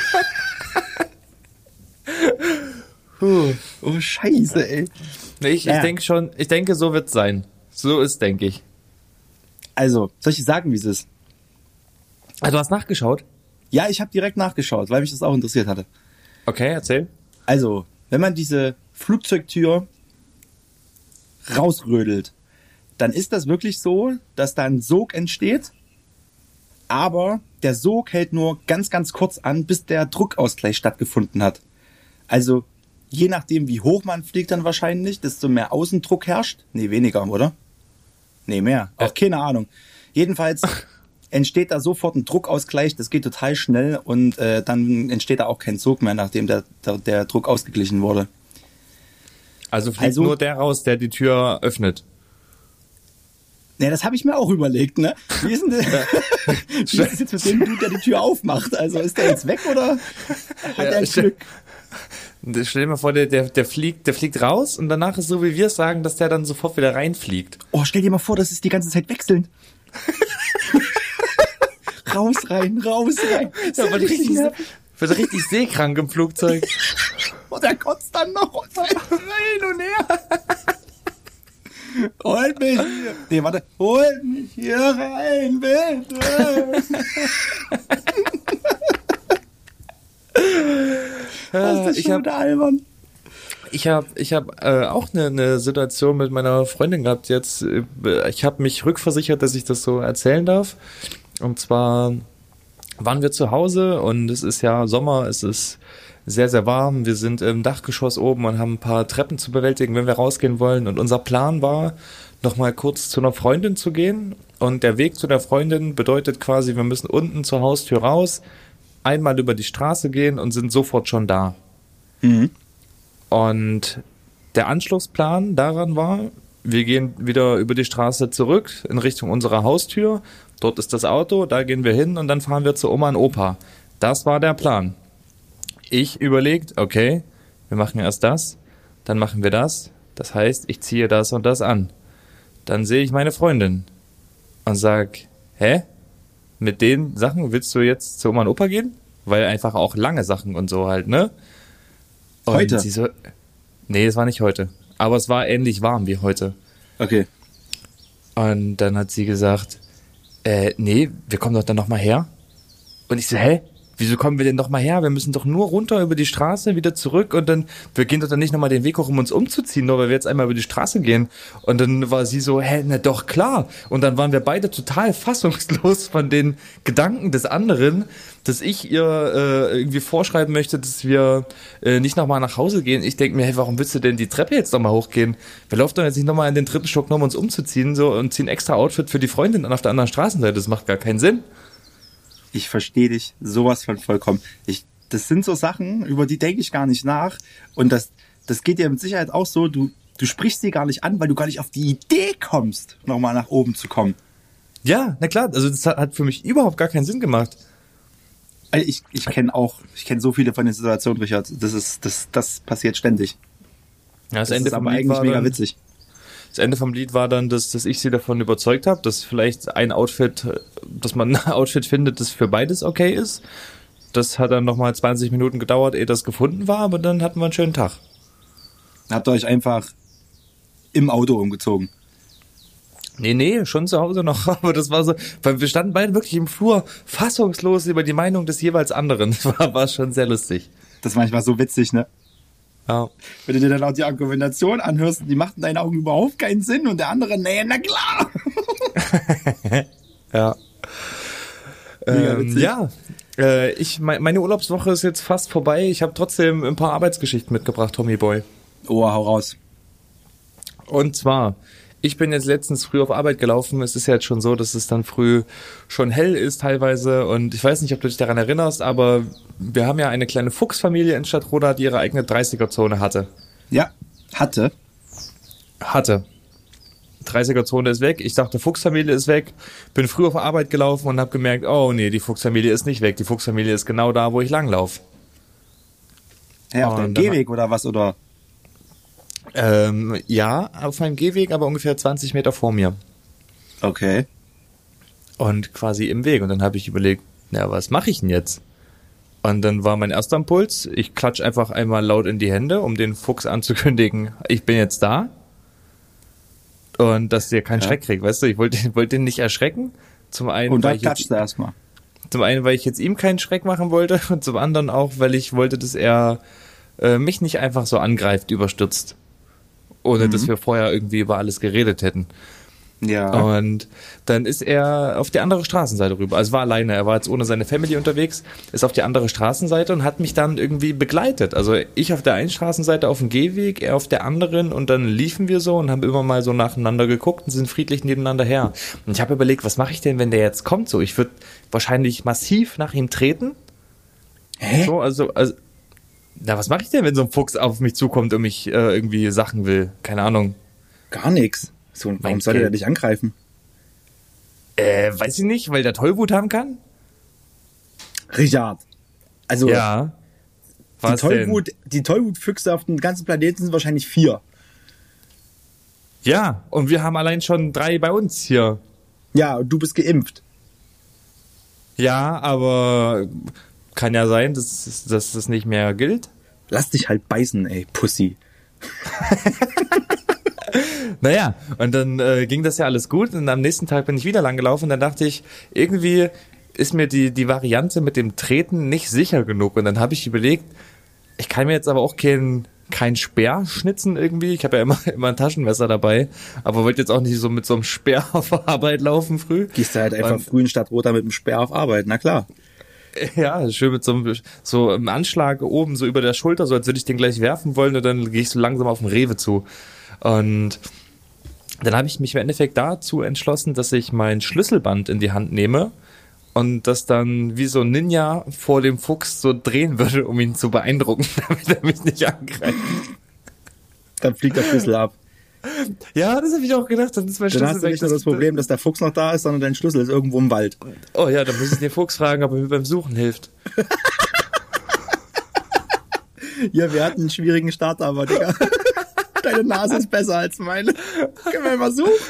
Puh. Oh, scheiße, ey. Nee, ich, Ja. ich denke schon, ich denke, so wird's sein. So ist, denke ich. Also, soll ich sagen, wie es ist? Ah, du hast nachgeschaut? Ja, ich habe direkt nachgeschaut, weil mich das auch interessiert hatte. Okay, erzähl. Also, wenn man diese Flugzeugtür rausrödelt, dann ist das wirklich so, dass da ein Sog entsteht, aber der Sog hält nur ganz, ganz kurz an, bis der Druckausgleich stattgefunden hat. Also, je nachdem, wie hoch man fliegt dann wahrscheinlich, desto mehr Außendruck herrscht. Nee, weniger, oder? Nee, mehr. Auch keine Ahnung. Jedenfalls entsteht da sofort ein Druckausgleich, das geht total schnell und äh, dann entsteht da auch kein Sog mehr, nachdem der, der, der Druck ausgeglichen wurde. Also fliegt Also- nur der raus, der die Tür öffnet. Ne, das habe ich mir auch überlegt, ne? Wie ist denn das, wie ist das jetzt mit dem Dude, der die Tür aufmacht? Also ist der jetzt weg oder hat er stell, Glück? stell dir mal vor, der, der, der fliegt, der fliegt raus und danach ist so, wie wir es sagen, dass der dann sofort wieder reinfliegt. Oh, stell dir mal vor, das ist die ganze Zeit wechselnd. Raus, rein, raus, rein. Ja, wird richtig, wird richtig seekrank im Flugzeug. Und er kotzt dann noch hin und her. Holt mich hier. Nee, warte. Holt mich hier rein, bitte. Das ist ich schon hab, wieder albern. Ich habe ich hab, äh, auch eine ne Situation mit meiner Freundin gehabt jetzt. Äh, Ich habe mich rückversichert, dass ich das so erzählen darf. Und zwar waren wir zu Hause und es ist ja Sommer, es ist sehr, sehr warm. Wir sind im Dachgeschoss oben und haben ein paar Treppen zu bewältigen, wenn wir rausgehen wollen. Und unser Plan war, nochmal kurz zu einer Freundin zu gehen. Und der Weg zu der Freundin bedeutet quasi, wir müssen unten zur Haustür raus, einmal über die Straße gehen und sind sofort schon da. Mhm. Und der Anschlussplan daran war, wir gehen wieder über die Straße zurück in Richtung unserer Haustür. Dort ist das Auto, da gehen wir hin und dann fahren wir zu Oma und Opa. Das war der Plan. Ich überlegt, okay, wir machen erst das, dann machen wir das. Das heißt, ich ziehe das und das an. Dann sehe ich meine Freundin und sag, hä? Mit den Sachen willst du jetzt zu Oma und Opa gehen? Weil einfach auch lange Sachen und so halt, ne? Und Heute? sie so, nee, es war nicht heute. Aber es war ähnlich warm wie heute. Okay. Und dann hat sie gesagt, äh, nee, wir kommen doch dann nochmal her. Und ich so, hä? Wieso kommen wir denn nochmal her? Wir müssen doch nur runter über die Straße, wieder zurück und dann, wir gehen doch dann nicht nochmal den Weg hoch, um uns umzuziehen, nur weil wir jetzt einmal über die Straße gehen. Und dann war sie so, hä, na doch, klar. Und dann waren wir beide total fassungslos von den Gedanken des anderen, dass ich ihr äh, irgendwie vorschreiben möchte, dass wir äh, nicht nochmal nach Hause gehen. Ich denke mir, hey, warum willst du denn die Treppe jetzt nochmal hochgehen? Wir laufen doch jetzt nicht nochmal in den dritten Stock, um uns umzuziehen so und ziehen extra Outfit für die Freundin an auf der anderen Straßenseite. Das macht gar keinen Sinn. Ich verstehe dich sowas von vollkommen. Ich, das sind so Sachen, über die denke ich gar nicht nach. Und das, das geht dir mit Sicherheit auch so, du, du sprichst sie gar nicht an, weil du gar nicht auf die Idee kommst, nochmal nach oben zu kommen. Ja, na klar, also das hat, hat für mich überhaupt gar keinen Sinn gemacht. Also ich ich kenne auch, ich kenne so viele von den Situationen, Richard. Das ist, das, das passiert ständig. Ja, das, Das Ende ist vom aber Lied eigentlich war mega dann, witzig. Das Ende vom Lied war dann, dass, dass ich sie davon überzeugt habe, dass vielleicht ein Outfit, dass man ein Outfit findet, das für beides okay ist. Das hat dann nochmal zwanzig Minuten gedauert, ehe das gefunden war, aber dann hatten wir einen schönen Tag. Habt ihr euch einfach im Auto umgezogen? Nee, nee, schon zu Hause noch, aber das war so, weil wir standen beide wirklich im Flur fassungslos über die Meinung des jeweils anderen. Das war, war schon sehr lustig. Das ist manchmal so witzig, ne? Ja. Wenn du dir dann auch die Argumentation anhörst, die macht in deinen Augen überhaupt keinen Sinn und der andere, nee, na klar. Ja. Mega Ähm, witzig. ja, äh, ich, me- meine Urlaubswoche ist jetzt fast vorbei. Ich habe trotzdem ein paar Arbeitsgeschichten mitgebracht, Tommy Boy. Oh, hau raus. Und zwar, ich bin jetzt letztens früh auf Arbeit gelaufen. Es ist ja jetzt schon so, dass es dann früh schon hell ist teilweise. Und ich weiß nicht, ob du dich daran erinnerst, aber wir haben ja eine kleine Fuchsfamilie in Stadtroda, die ihre eigene dreißiger-Zone hatte. Ja, hatte. Hatte. dreißiger-Zone ist weg. Ich dachte, Fuchsfamilie ist weg. Bin früh auf Arbeit gelaufen und habe gemerkt, oh nee, die Fuchsfamilie ist nicht weg. Die Fuchsfamilie ist genau da, wo ich langlaufe. Hä, auf Oh, deinem und dann- Gehweg oder was? Oder? Ähm, ja, auf einem Gehweg, aber ungefähr zwanzig Meter vor mir. Okay. Und quasi im Weg. Und dann habe ich überlegt, na, was mache ich denn jetzt? Und dann war mein erster Impuls, ich klatsch einfach einmal laut in die Hände, um den Fuchs anzukündigen, ich bin jetzt da. Und dass der keinen Ja. Schreck kriegt, weißt du? Ich wollte, wollte ihn nicht erschrecken. Zum einen, Und weil dann ich klatscht jetzt, du erstmal. zum einen, weil ich jetzt ihm keinen Schreck machen wollte und zum anderen auch, weil ich wollte, dass er äh, mich nicht einfach so angreift, überstürzt. Ohne dass wir vorher irgendwie über alles geredet hätten. Ja. Und dann ist er auf die andere Straßenseite rüber. Also war alleine, er war jetzt ohne seine Family unterwegs, ist auf die andere Straßenseite und hat mich dann irgendwie begleitet. Also ich auf der einen Straßenseite auf dem Gehweg, er auf der anderen und dann liefen wir so und haben immer mal so nacheinander geguckt und sind friedlich nebeneinander her. Und ich habe überlegt, was mache ich denn, wenn der jetzt kommt? So, ich würde wahrscheinlich massiv nach ihm treten. Hä? So, also, also na, was mache ich denn, wenn so ein Fuchs auf mich zukommt und mich äh, irgendwie Sachen will? Keine Ahnung. Gar nichts. So, warum Mein soll der Geld. dich angreifen? Äh, weiß ich nicht, weil der Tollwut haben kann? Richard. Also, Ja. die, Was denn? Tollwut, die Tollwutfüchse auf dem ganzen Planeten sind wahrscheinlich vier. Ja, und wir haben allein schon drei bei uns hier. Ja, und du bist geimpft. Ja, aber kann ja sein, dass, dass das nicht mehr gilt. Lass dich halt beißen, ey, Pussy. Naja, und dann äh, ging das ja alles gut und am nächsten Tag bin ich wieder lang gelaufen und dann dachte ich, irgendwie ist mir die, die Variante mit dem Treten nicht sicher genug und dann habe ich überlegt, ich kann mir jetzt aber auch kein, kein Speer schnitzen irgendwie, ich habe ja immer, immer ein Taschenmesser dabei, aber wollte jetzt auch nicht so mit so einem Speer auf Arbeit laufen früh. Gehst du halt einfach Und- früh in Stadtroda mit dem Speer auf Arbeit, na klar. Ja, schön mit so einem, so einem Anschlag oben, so über der Schulter, so als würde ich den gleich werfen wollen und dann gehe ich so langsam auf den Rewe zu. Und dann habe ich mich im Endeffekt dazu entschlossen, dass ich mein Schlüsselband in die Hand nehme und das dann wie so ein Ninja vor dem Fuchs so drehen würde, um ihn zu beeindrucken, damit er mich nicht angreift. Dann fliegt der Schlüssel ab. Ja, das habe ich auch gedacht. Dann ist mein Dann Schlüssel hast du weg. nicht nur das Problem, dass der Fuchs noch da ist, sondern dein Schlüssel ist irgendwo im Wald. Oh ja, dann muss ich den Fuchs fragen, ob er mir beim Suchen hilft. Ja, wir hatten einen schwierigen Start, aber Digga, deine Nase ist besser als meine. Können wir mal suchen?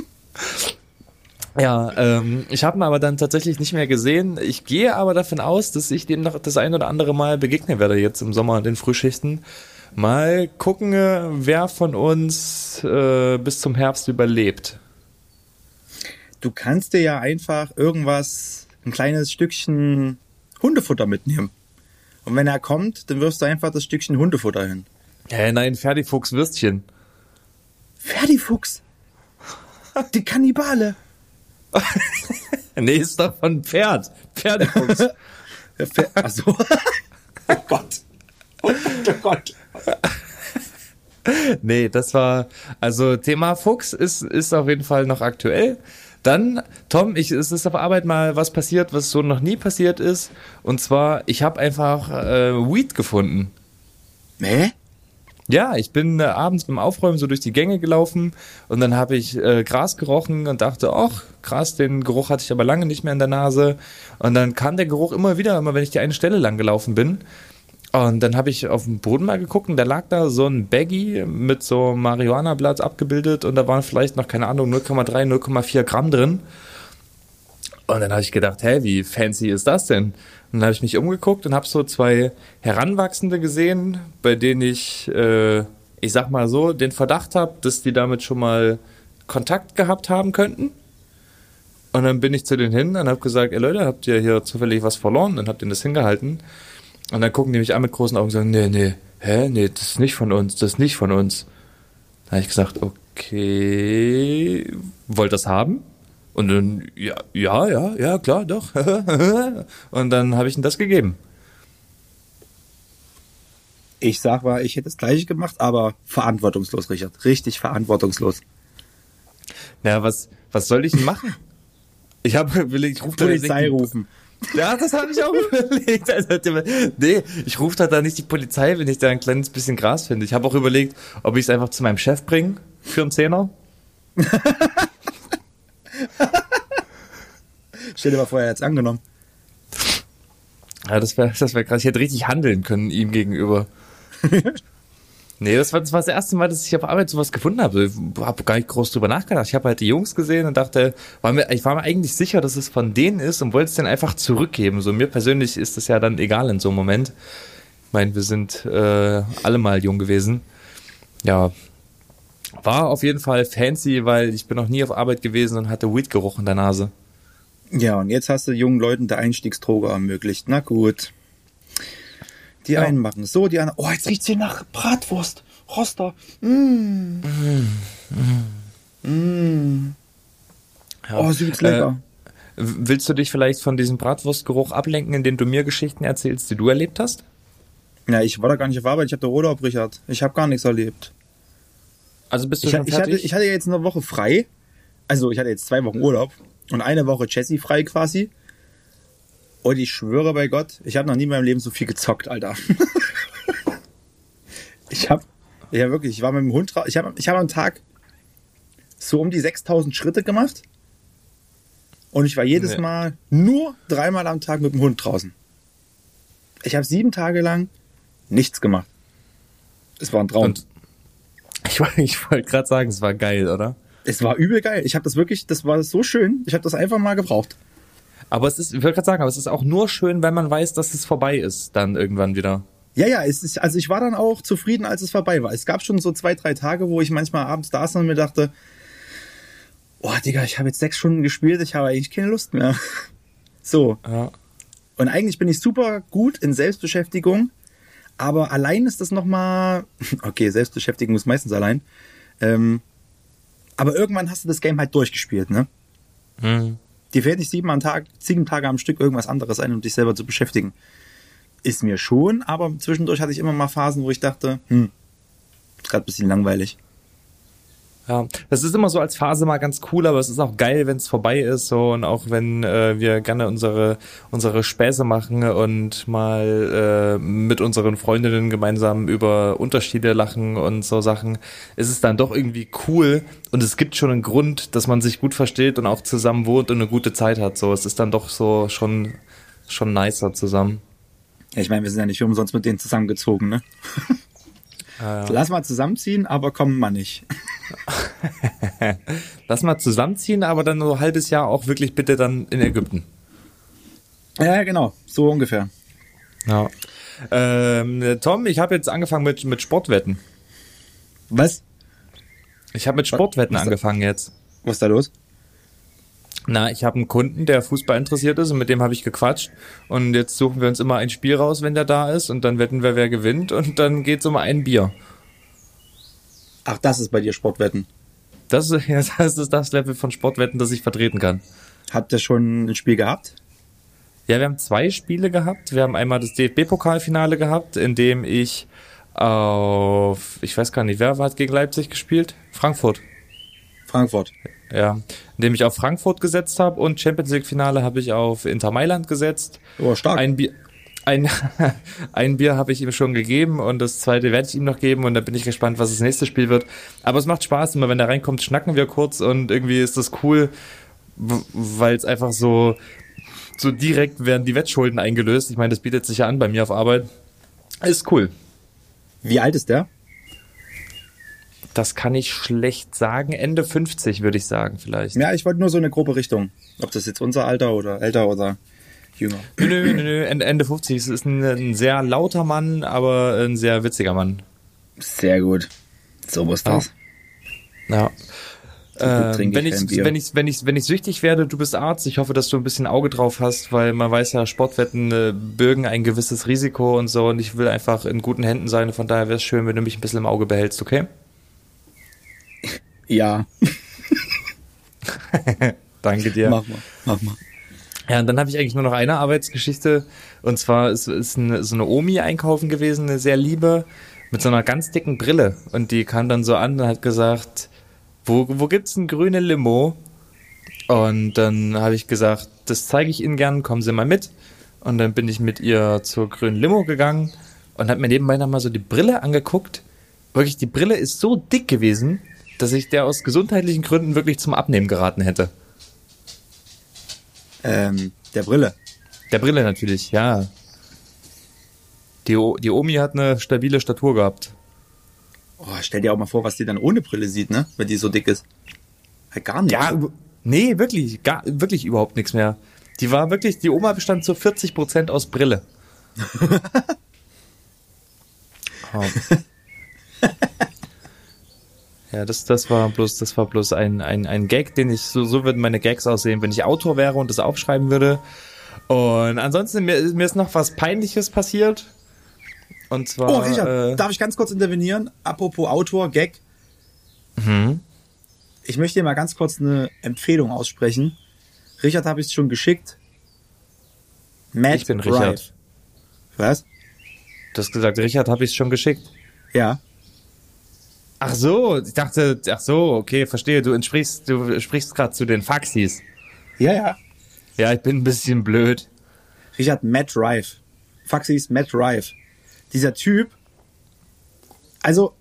Ja, ähm, ich habe ihn aber dann tatsächlich nicht mehr gesehen. Ich gehe aber davon aus, dass ich dem noch das ein oder andere Mal begegnen werde jetzt im Sommer in den Frühschichten. Mal gucken, äh, wer von uns äh, bis zum Herbst überlebt. Du kannst dir ja einfach irgendwas, ein kleines Stückchen Hundefutter mitnehmen. Und wenn er kommt, dann wirfst du einfach das Stückchen Hundefutter hin. Hä, nein, Ferdi-Fuchs-Würstchen. Ferdi-Fuchs. Die Kannibale. Nee, ist doch von Pferd. Pferdefuchs. Der Fer- Ach so. Oh Gott. Oh Gott. Nee, das war, also Thema Fuchs ist, ist auf jeden Fall noch aktuell. Dann, Tom, ich, es ist auf Arbeit mal was passiert, was so noch nie passiert ist. Und zwar, ich habe einfach äh, Weed gefunden. Hä? Ja, ich bin äh, abends beim Aufräumen so durch die Gänge gelaufen und dann habe ich äh, Gras gerochen und dachte, ach, krass, den Geruch hatte ich aber lange nicht mehr in der Nase. Und dann kam der Geruch immer wieder, immer wenn ich die eine Stelle lang gelaufen bin. Und dann habe ich auf den Boden mal geguckt und da lag da so ein Baggy mit so Marihuana-Blatt abgebildet und da waren vielleicht noch, keine Ahnung, null Komma drei, null Komma vier Gramm drin. Und dann habe ich gedacht, hä, wie fancy ist das denn? Und dann habe ich mich umgeguckt und habe so zwei Heranwachsende gesehen, bei denen ich, äh, ich sag mal so, den Verdacht habe, dass die damit schon mal Kontakt gehabt haben könnten. Und dann bin ich zu denen hin und habe gesagt, ey Leute, habt ihr hier zufällig was verloren? Dann habt ihr das hingehalten. Und dann gucken die mich an mit großen Augen und sagen, nee, nee, hä, nee, das ist nicht von uns, das ist nicht von uns. Dann habe ich gesagt, okay, wollt ihr das haben? Und dann, ja, ja, ja, ja, klar, doch. Und dann habe ich ihnen das gegeben. Ich sag mal, ich hätte das Gleiche gemacht, aber verantwortungslos, Richard. Richtig verantwortungslos. Ja, was, was soll ich denn machen? Ich habe überlegt, ich rufe Polizei rufen. Ja, das habe ich auch überlegt. Also, nee, ich rufe da nicht die Polizei, wenn ich da ein kleines bisschen Gras finde. Ich habe auch überlegt, ob ich es einfach zu meinem Chef bringe für einen Zehner. Stell dir mal vor, er hat's angenommen. Ja, das wäre das wär krass. Ich hätte richtig handeln können ihm gegenüber. Nee, das war, das war das erste Mal, dass ich auf Arbeit sowas gefunden habe. Ich habe gar nicht groß drüber nachgedacht. Ich habe halt die Jungs gesehen und dachte, war mir, ich war mir eigentlich sicher, dass es von denen ist und wollte es dann einfach zurückgeben. So mir persönlich ist das ja dann egal in so einem Moment. Ich meine, wir sind äh, alle mal jung gewesen. Ja, war auf jeden Fall fancy, weil ich bin noch nie auf Arbeit gewesen und hatte Weed-Geruch in der Nase. Ja, und jetzt hast du jungen Leuten der Einstiegsdroge ermöglicht. Na gut. Die Ja. einen machen so, die anderen. Oh, jetzt riecht's hier nach Bratwurst. Roster. Mm. Mm. Mm. Ja. Oh, ist übelst lecker. Äh, willst du dich vielleicht von diesem Bratwurstgeruch ablenken, indem du mir Geschichten erzählst, die du erlebt hast? Ja, ich war da gar nicht auf Arbeit. Ich hatte Urlaub, Richard. Ich habe gar nichts erlebt. Also bist du Ich, schon ich, hatte, fertig? ich hatte jetzt eine Woche frei. Also ich hatte jetzt zwei Wochen Urlaub und eine Woche Jessie frei quasi. Und ich schwöre bei Gott, ich habe noch nie in meinem Leben so viel gezockt, Alter. ich habe, ja wirklich, ich war mit dem Hund, ich habe ich hab am Tag so um die sechstausend Schritte gemacht. Und ich war jedes Nee. Mal nur dreimal am Tag mit dem Hund draußen. Ich habe sieben Tage lang nichts gemacht. Es war ein Traum. Und ich, wollte- ich wollte gerade sagen, es war geil, oder? Es war übel geil. Ich habe das wirklich, das war so schön. Ich habe das einfach mal gebraucht. Aber es ist, ich wollte gerade sagen, aber es ist auch nur schön, wenn man weiß, dass es vorbei ist, dann irgendwann wieder. Ja, ja, es ist, also ich war dann auch zufrieden, als es vorbei war. Es gab schon so zwei, drei Tage, wo ich manchmal abends da saß und mir dachte, oh Digga, ich habe jetzt sechs Stunden gespielt, ich habe eigentlich keine Lust mehr. So. Ja. Und eigentlich bin ich super gut in Selbstbeschäftigung, aber allein ist das nochmal, okay, Selbstbeschäftigung ist meistens allein, ähm, aber irgendwann hast du das Game halt durchgespielt, ne? Hm. Dir fällt nicht sieben, am Tag, sieben Tage am Stück irgendwas anderes ein, um dich selber zu beschäftigen. Ist mir schon, aber zwischendurch hatte ich immer mal Phasen, wo ich dachte, hm, ist gerade ein bisschen langweilig. Ja, das ist immer so als Phase mal ganz cool, aber es ist auch geil, wenn es vorbei ist, so, und auch wenn äh, wir gerne unsere unsere Späße machen und mal äh, mit unseren Freundinnen gemeinsam über Unterschiede lachen und so Sachen, ist es dann doch irgendwie cool und es gibt schon einen Grund, dass man sich gut versteht und auch zusammen wohnt und eine gute Zeit hat. So, es ist dann doch so schon schon nicer zusammen. Ja, ich meine, wir sind ja nicht umsonst mit denen zusammengezogen, ne? Ja, ja. Lass mal zusammenziehen, aber kommen wir nicht. Lass mal zusammenziehen, aber dann so ein halbes Jahr auch wirklich bitte dann in Ägypten. Ja, genau, so ungefähr. Ja. Ähm, Tom, ich habe jetzt angefangen mit, mit Sportwetten. Was? Ich habe mit Sportwetten Was- angefangen jetzt. Was ist da los? Na, ich habe einen Kunden, der Fußball interessiert ist und mit dem habe ich gequatscht. Und jetzt suchen wir uns immer ein Spiel raus, wenn der da ist. Und dann wetten wir, wer gewinnt. Und dann geht's um ein Bier. Ach, das ist bei dir Sportwetten. Das ist, ja, das ist das Level von Sportwetten, das ich vertreten kann. Habt ihr schon ein Spiel gehabt? Ja, wir haben zwei Spiele gehabt. Wir haben einmal das D F B-Pokalfinale gehabt, in dem ich auf, ich weiß gar nicht, wer hat gegen Leipzig gespielt? Frankfurt. Frankfurt. Ja, indem ich auf Frankfurt gesetzt habe und Champions League Finale habe ich auf Inter Mailand gesetzt. Oh, stark. Ein Bier, ein, ein Bier habe ich ihm schon gegeben und das zweite werde ich ihm noch geben und dann bin ich gespannt, was das nächste Spiel wird. Aber es macht Spaß, immer wenn er reinkommt, schnacken wir kurz und irgendwie ist das cool, weil es einfach so, so direkt werden die Wettschulden eingelöst. Ich meine, das bietet sich ja an bei mir auf Arbeit. Ist cool. Wie alt ist der? Das kann ich schlecht sagen. Ende fünfzig würde ich sagen vielleicht. Ja, ich wollte nur so eine grobe Richtung. Ob das jetzt unser Alter oder älter oder jünger. Nö, nö, nö, Ende, Ende fünfzig. Es ist ein, ein sehr lauter Mann, aber ein sehr witziger Mann. Sehr gut. So muss das. Ja. Ja. Ähm, wenn ich, wenn ich, wenn ich, wenn ich süchtig werde, du bist Arzt, ich hoffe, dass du ein bisschen Auge drauf hast, weil man weiß ja, Sportwetten äh, bürgen ein gewisses Risiko und so und ich will einfach in guten Händen sein und von daher wäre es schön, wenn du mich ein bisschen im Auge behältst, okay? Ja. Danke dir. Mach mal, mach mal. Ja, und dann habe ich eigentlich nur noch eine Arbeitsgeschichte und zwar ist, ist eine, so eine Omi einkaufen gewesen, eine sehr liebe, mit so einer ganz dicken Brille und die kam dann so an und hat gesagt, wo, wo gibt's eine grüne Limo? Und dann habe ich gesagt, das zeige ich Ihnen gern, kommen Sie mal mit. Und dann bin ich mit ihr zur grünen Limo gegangen und habe mir nebenbei nochmal so die Brille angeguckt. Wirklich, die Brille ist so dick gewesen, dass ich der aus gesundheitlichen Gründen wirklich zum Abnehmen geraten hätte. Ähm, der Brille. Der Brille natürlich, ja. Die, o- die Omi hat eine stabile Statur gehabt. Oh, stell dir auch mal vor, was die dann ohne Brille sieht, ne? Wenn die so dick ist. Ja, gar nicht. Ja, nee, wirklich, gar, wirklich überhaupt nichts mehr. Die war wirklich, die Oma bestand zu vierzig Prozent aus Brille. Oh. Ja, das, das war bloß, das war bloß ein, ein, ein Gag, den ich, so, so würden meine Gags aussehen, wenn ich Autor wäre und das aufschreiben würde. Und ansonsten, mir, mir ist noch was Peinliches passiert. Und zwar. Oh, Richard, äh, darf ich ganz kurz intervenieren? Apropos Autor, Gag. Mhm. Ich möchte dir mal ganz kurz eine Empfehlung aussprechen. Richard habe ich es schon geschickt. Matt Ich bin Richard. Rife. Was? Du hast gesagt, Richard habe ich schon geschickt. Ja. Ach so, ich dachte, ach so, okay, verstehe. Du entsprichst, du sprichst gerade zu den Faxis. Ja, ja. Ja, ich bin ein bisschen blöd. Richard, Matt Rife. Faxis, Matt Rife. Dieser Typ. Also.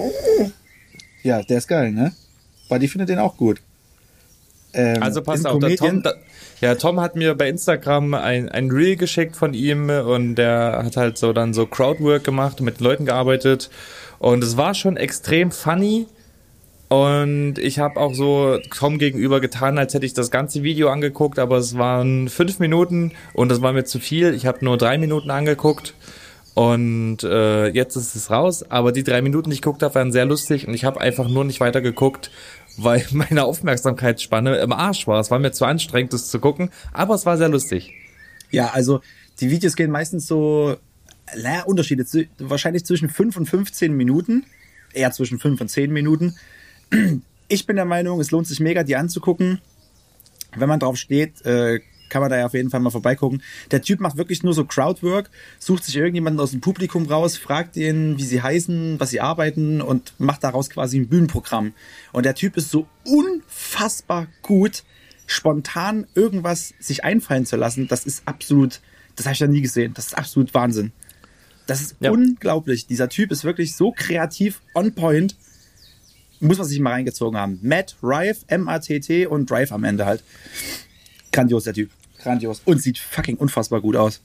Ja, der ist geil, ne? Weil die findet den auch gut. Ähm, Also pass ist ein auf, der Comedian. Tom, da, ja, Tom hat mir bei Instagram ein, ein Reel geschickt von ihm und der hat halt so dann so Crowdwork gemacht und mit Leuten gearbeitet und es war schon extrem funny und ich habe auch so Tom gegenüber getan, als hätte ich das ganze Video angeguckt, aber es waren fünf Minuten und das war mir zu viel. Ich habe nur drei Minuten angeguckt und äh, jetzt ist es raus, aber die drei Minuten, die ich geguckt habe, waren sehr lustig und ich habe einfach nur nicht weiter geguckt, weil meine Aufmerksamkeitsspanne im Arsch war. Es war mir zu anstrengend, das zu gucken, aber es war sehr lustig. Ja, also die Videos gehen meistens so, naja, Unterschiede, zu- wahrscheinlich zwischen fünf und fünfzehn Minuten, eher zwischen fünf und zehn Minuten. Ich bin der Meinung, es lohnt sich mega, die anzugucken. Wenn man drauf steht, äh, kann man da ja auf jeden Fall mal vorbeigucken. Der Typ macht wirklich nur so Crowdwork, sucht sich irgendjemanden aus dem Publikum raus, fragt ihn, wie sie heißen, was sie arbeiten und macht daraus quasi ein Bühnenprogramm. Und der Typ ist so unfassbar gut, spontan irgendwas sich einfallen zu lassen. Das ist absolut, das habe ich ja nie gesehen. Das ist absolut Wahnsinn. Das ist Ja. unglaublich. Dieser Typ ist wirklich so kreativ, on point. Muss man sich mal reingezogen haben. Matt Rife, M A T T und Rife am Ende halt. Grandios, der Typ. Grandios. Und sieht fucking unfassbar gut aus.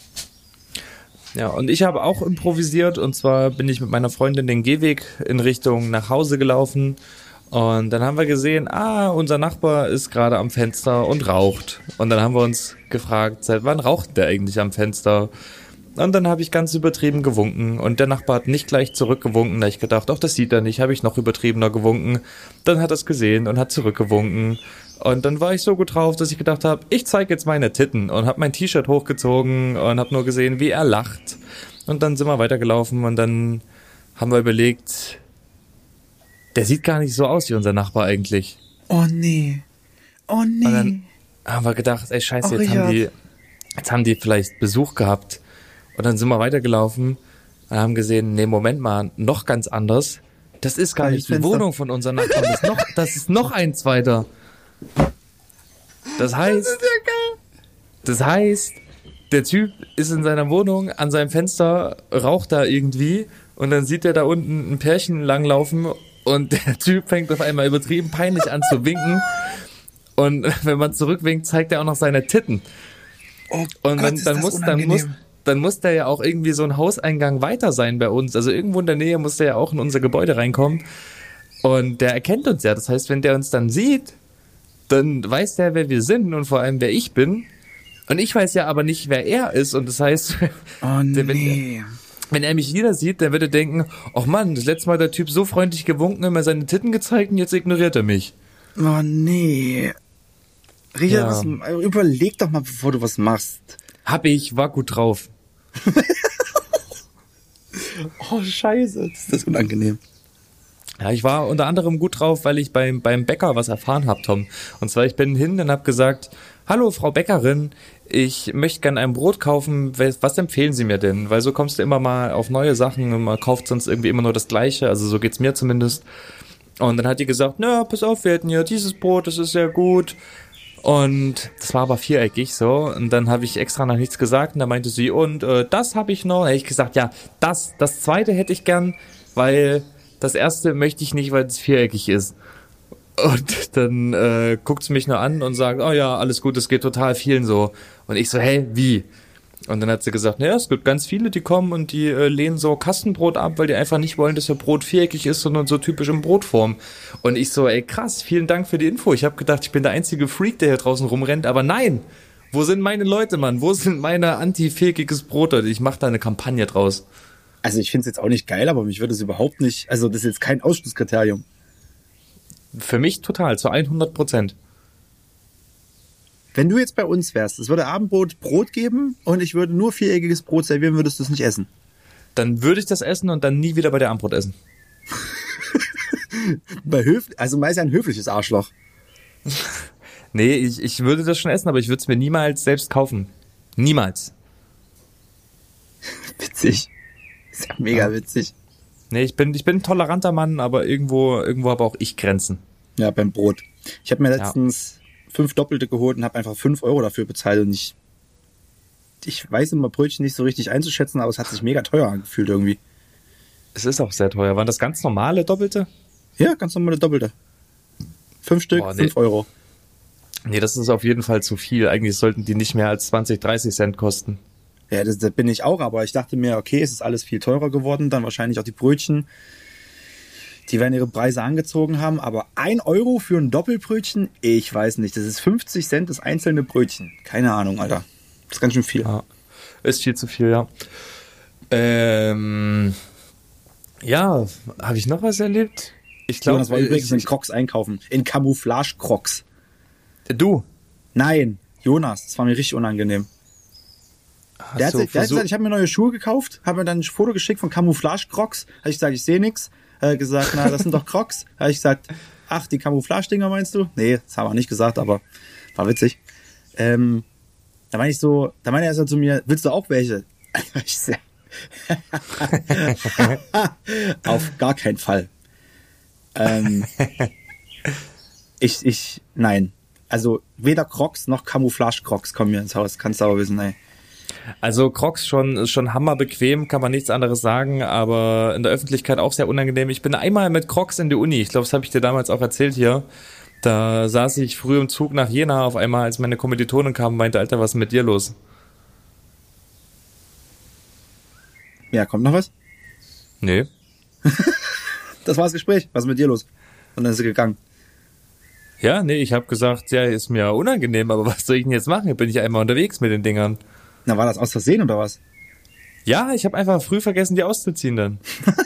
Ja, und ich habe auch improvisiert und zwar bin ich mit meiner Freundin den Gehweg in Richtung nach Hause gelaufen und dann haben wir gesehen, ah, unser Nachbar ist gerade am Fenster und raucht. Und dann haben wir uns gefragt, seit wann raucht der eigentlich am Fenster? Und dann habe ich ganz übertrieben gewunken und der Nachbar hat nicht gleich zurückgewunken. Da hab ich gedacht, ach, das sieht er nicht, habe ich noch übertriebener gewunken. Dann hat er es gesehen und hat zurückgewunken. Und dann war ich so gut drauf, dass ich gedacht habe, ich zeige jetzt meine Titten und habe mein T-Shirt hochgezogen und habe nur gesehen, wie er lacht. Und dann sind wir weitergelaufen und dann haben wir überlegt, der sieht gar nicht so aus wie unser Nachbar eigentlich. Oh nee. Oh nee. Und dann haben wir gedacht, ey scheiße, Oh, jetzt haben Richard. die, jetzt haben die vielleicht Besuch gehabt. Und dann sind wir weitergelaufen und haben gesehen, nee, Moment mal, noch ganz anders. Das ist gar Bei nicht die Fenster. Wohnung von unseren Nachbarn, das ist noch, das ist noch eins weiter. Das heißt, das heißt, der Typ ist in seiner Wohnung, an seinem Fenster, raucht da irgendwie und dann sieht er da unten ein Pärchen langlaufen und der Typ fängt auf einmal übertrieben peinlich an zu winken und wenn man zurückwinkt, zeigt er auch noch seine Titten. Oh und Gott, wenn, ist dann das muss, dann muss, unangenehm. dann muss der ja auch irgendwie so ein Hauseingang weiter sein bei uns. Also irgendwo in der Nähe muss der ja auch in unser Gebäude reinkommen. Und der erkennt uns ja. Das heißt, wenn der uns dann sieht, dann weiß der, wer wir sind und vor allem, wer ich bin. Und ich weiß ja aber nicht, wer er ist. Und das heißt, Oh der, wenn, nee. wenn er mich wieder sieht, dann wird er denken, ach Mann, das letzte Mal hat der Typ so freundlich gewunken, immer seine Titten gezeigt und jetzt ignoriert er mich. Oh nee. Richard, Ja. was, überleg doch mal, bevor du was machst. Hab ich, war gut drauf. Oh scheiße, das ist das unangenehm. Ja, ich war unter anderem gut drauf, weil ich beim, beim Bäcker was erfahren habe, Tom. Und zwar, ich bin hin und habe gesagt, hallo Frau Bäckerin, ich möchte gerne ein Brot kaufen, was empfehlen Sie mir denn? Weil so kommst du immer mal auf neue Sachen und man kauft sonst irgendwie immer nur das Gleiche, also so geht's mir zumindest. Und dann hat die gesagt, na, pass auf, wir hätten ja dieses Brot, das ist sehr gut. Und das war aber viereckig so und dann habe ich extra noch nichts gesagt und da meinte sie, und äh, das habe ich noch. Da habe ich gesagt, ja, das, das zweite hätte ich gern, weil das erste möchte ich nicht, weil es viereckig ist. Und dann äh, guckt sie mich nur an und sagt, oh ja, alles gut, es geht total vielen so. Und ich so, hey, wie? Und dann hat sie gesagt, naja, es gibt ganz viele, die kommen und die äh, lehnen so Kastenbrot ab, weil die einfach nicht wollen, dass ihr Brot viereckig ist, sondern so typisch in Brotform. Und ich so, ey krass, vielen Dank für die Info. Ich habe gedacht, ich bin der einzige Freak, der hier draußen rumrennt, aber nein! Wo sind meine Leute, Mann? Wo sind meine anti-viereckiges Brot? Ich mache da eine Kampagne draus. Also ich finde es jetzt auch nicht geil, aber mich würde es überhaupt nicht, also das ist jetzt kein Ausschlusskriterium. Für mich total, zu hundert Prozent. Wenn du jetzt bei uns wärst, es würde Abendbrot Brot geben und ich würde nur viereckiges Brot servieren, würdest du es nicht essen. Dann würde ich das essen und dann nie wieder bei der Abendbrot essen. Bei Höf, also meist ein höfliches Arschloch. Nee, ich, ich würde das schon essen, aber ich würde es mir niemals selbst kaufen. Niemals. Witzig. Ist ja mega witzig. Nee, ich bin, ich bin ein toleranter Mann, aber irgendwo, irgendwo habe auch ich Grenzen. Ja, beim Brot. Ich habe mir letztens ja. fünf Doppelte geholt und habe einfach fünf Euro dafür bezahlt und ich, ich weiß immer Brötchen nicht so richtig einzuschätzen, aber es hat sich mega teuer angefühlt irgendwie. Es ist auch sehr teuer. Waren das ganz normale Doppelte? Ja, ganz normale Doppelte. Fünf Stück, Boah, nee. fünf Euro. Nee, das ist auf jeden Fall zu viel. Eigentlich sollten die nicht mehr als zwanzig, dreißig Cent kosten. Ja, das, das bin ich auch, aber ich dachte mir, okay, es ist alles viel teurer geworden, dann wahrscheinlich auch die Brötchen, die werden ihre Preise angezogen haben, aber ein Euro für ein Doppelbrötchen, ich weiß nicht, das ist fünfzig Cent das einzelne Brötchen. Keine Ahnung, Alter. Das ist ganz schön viel. Ja, ist viel zu viel, ja. Ähm, ja, habe ich noch was erlebt? Ich glaube, das war übrigens in Crocs einkaufen, in Camouflage-Crocs. Du? Nein, Jonas, das war mir richtig unangenehm. Hast Der hat, du der hat versucht- gesagt, ich habe mir neue Schuhe gekauft, habe mir dann ein Foto geschickt von Camouflage-Crocs. Habe ich gesagt, ich sehe nix. Er hat gesagt, na, das sind doch Crocs. Habe ich gesagt, ach, die Camouflage-Dinger meinst du? Nee, das haben wir nicht gesagt, aber war witzig. Ähm, da meine ich so, da meinte er so zu mir, willst du auch welche? Ich sag, auf gar keinen Fall. Ähm, ich, ich, nein. Also weder Crocs noch Camouflage-Crocs kommen mir ins Haus, kannst du aber wissen, ey. Also Crocs schon, schon hammerbequem, kann man nichts anderes sagen, aber in der Öffentlichkeit auch sehr unangenehm. Ich bin einmal mit Crocs in die Uni, ich glaube, das habe ich dir damals auch erzählt hier. Da saß ich früh im Zug nach Jena auf einmal, als meine Kommilitonin kam und meinte, Alter, was ist mit dir los? Ja, kommt noch was? Nee. Das war das Gespräch. Was ist mit dir los? Und dann ist sie gegangen. Ja, nee, ich habe gesagt, ja, ist mir unangenehm, aber was soll ich denn jetzt machen? Bin ich einmal unterwegs mit den Dingern. Na, war das aus Versehen oder was? Ja, ich habe einfach früh vergessen, die auszuziehen dann.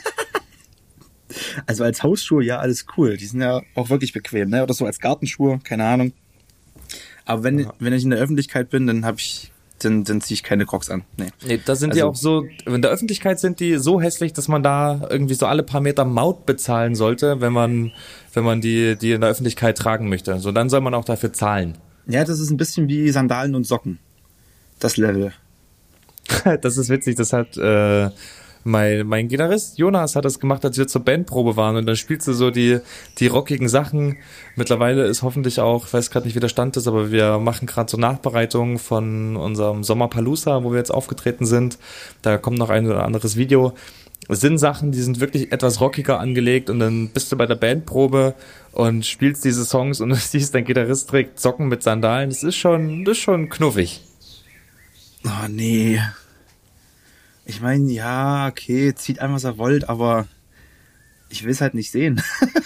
Also als Hausschuhe, ja, alles cool. Die sind ja auch wirklich bequem, ne? Oder so als Gartenschuhe, keine Ahnung. Aber wenn, Ja. wenn ich in der Öffentlichkeit bin, dann habe ich, dann, dann ziehe ich keine Crocs an. Nee. Nee, da sind die Also- auch so, in der Öffentlichkeit sind die so hässlich, dass man da irgendwie so alle paar Meter Maut bezahlen sollte, wenn man, wenn man die, die in der Öffentlichkeit tragen möchte. So, dann soll man auch dafür zahlen. Ja, das ist ein bisschen wie Sandalen und Socken. Das Level. Das ist witzig, das hat äh, Mein, mein Gitarrist Jonas hat das gemacht, als wir zur Bandprobe waren und dann spielst du so die, die rockigen Sachen. Mittlerweile ist hoffentlich auch, ich weiß gerade nicht, wie der Stand ist, aber wir machen gerade so Nachbereitungen von unserem Sommerpalooza, wo wir jetzt aufgetreten sind. Da kommt noch ein oder anderes Video. Es sind Sachen, die sind wirklich etwas rockiger angelegt und dann bist du bei der Bandprobe und spielst diese Songs und du siehst, dein Gitarrist trägt Socken mit Sandalen. Das ist schon, das ist schon knuffig. Oh, nee. Ich meine, ja, okay, zieht an, was er wollt, aber ich will es halt nicht sehen.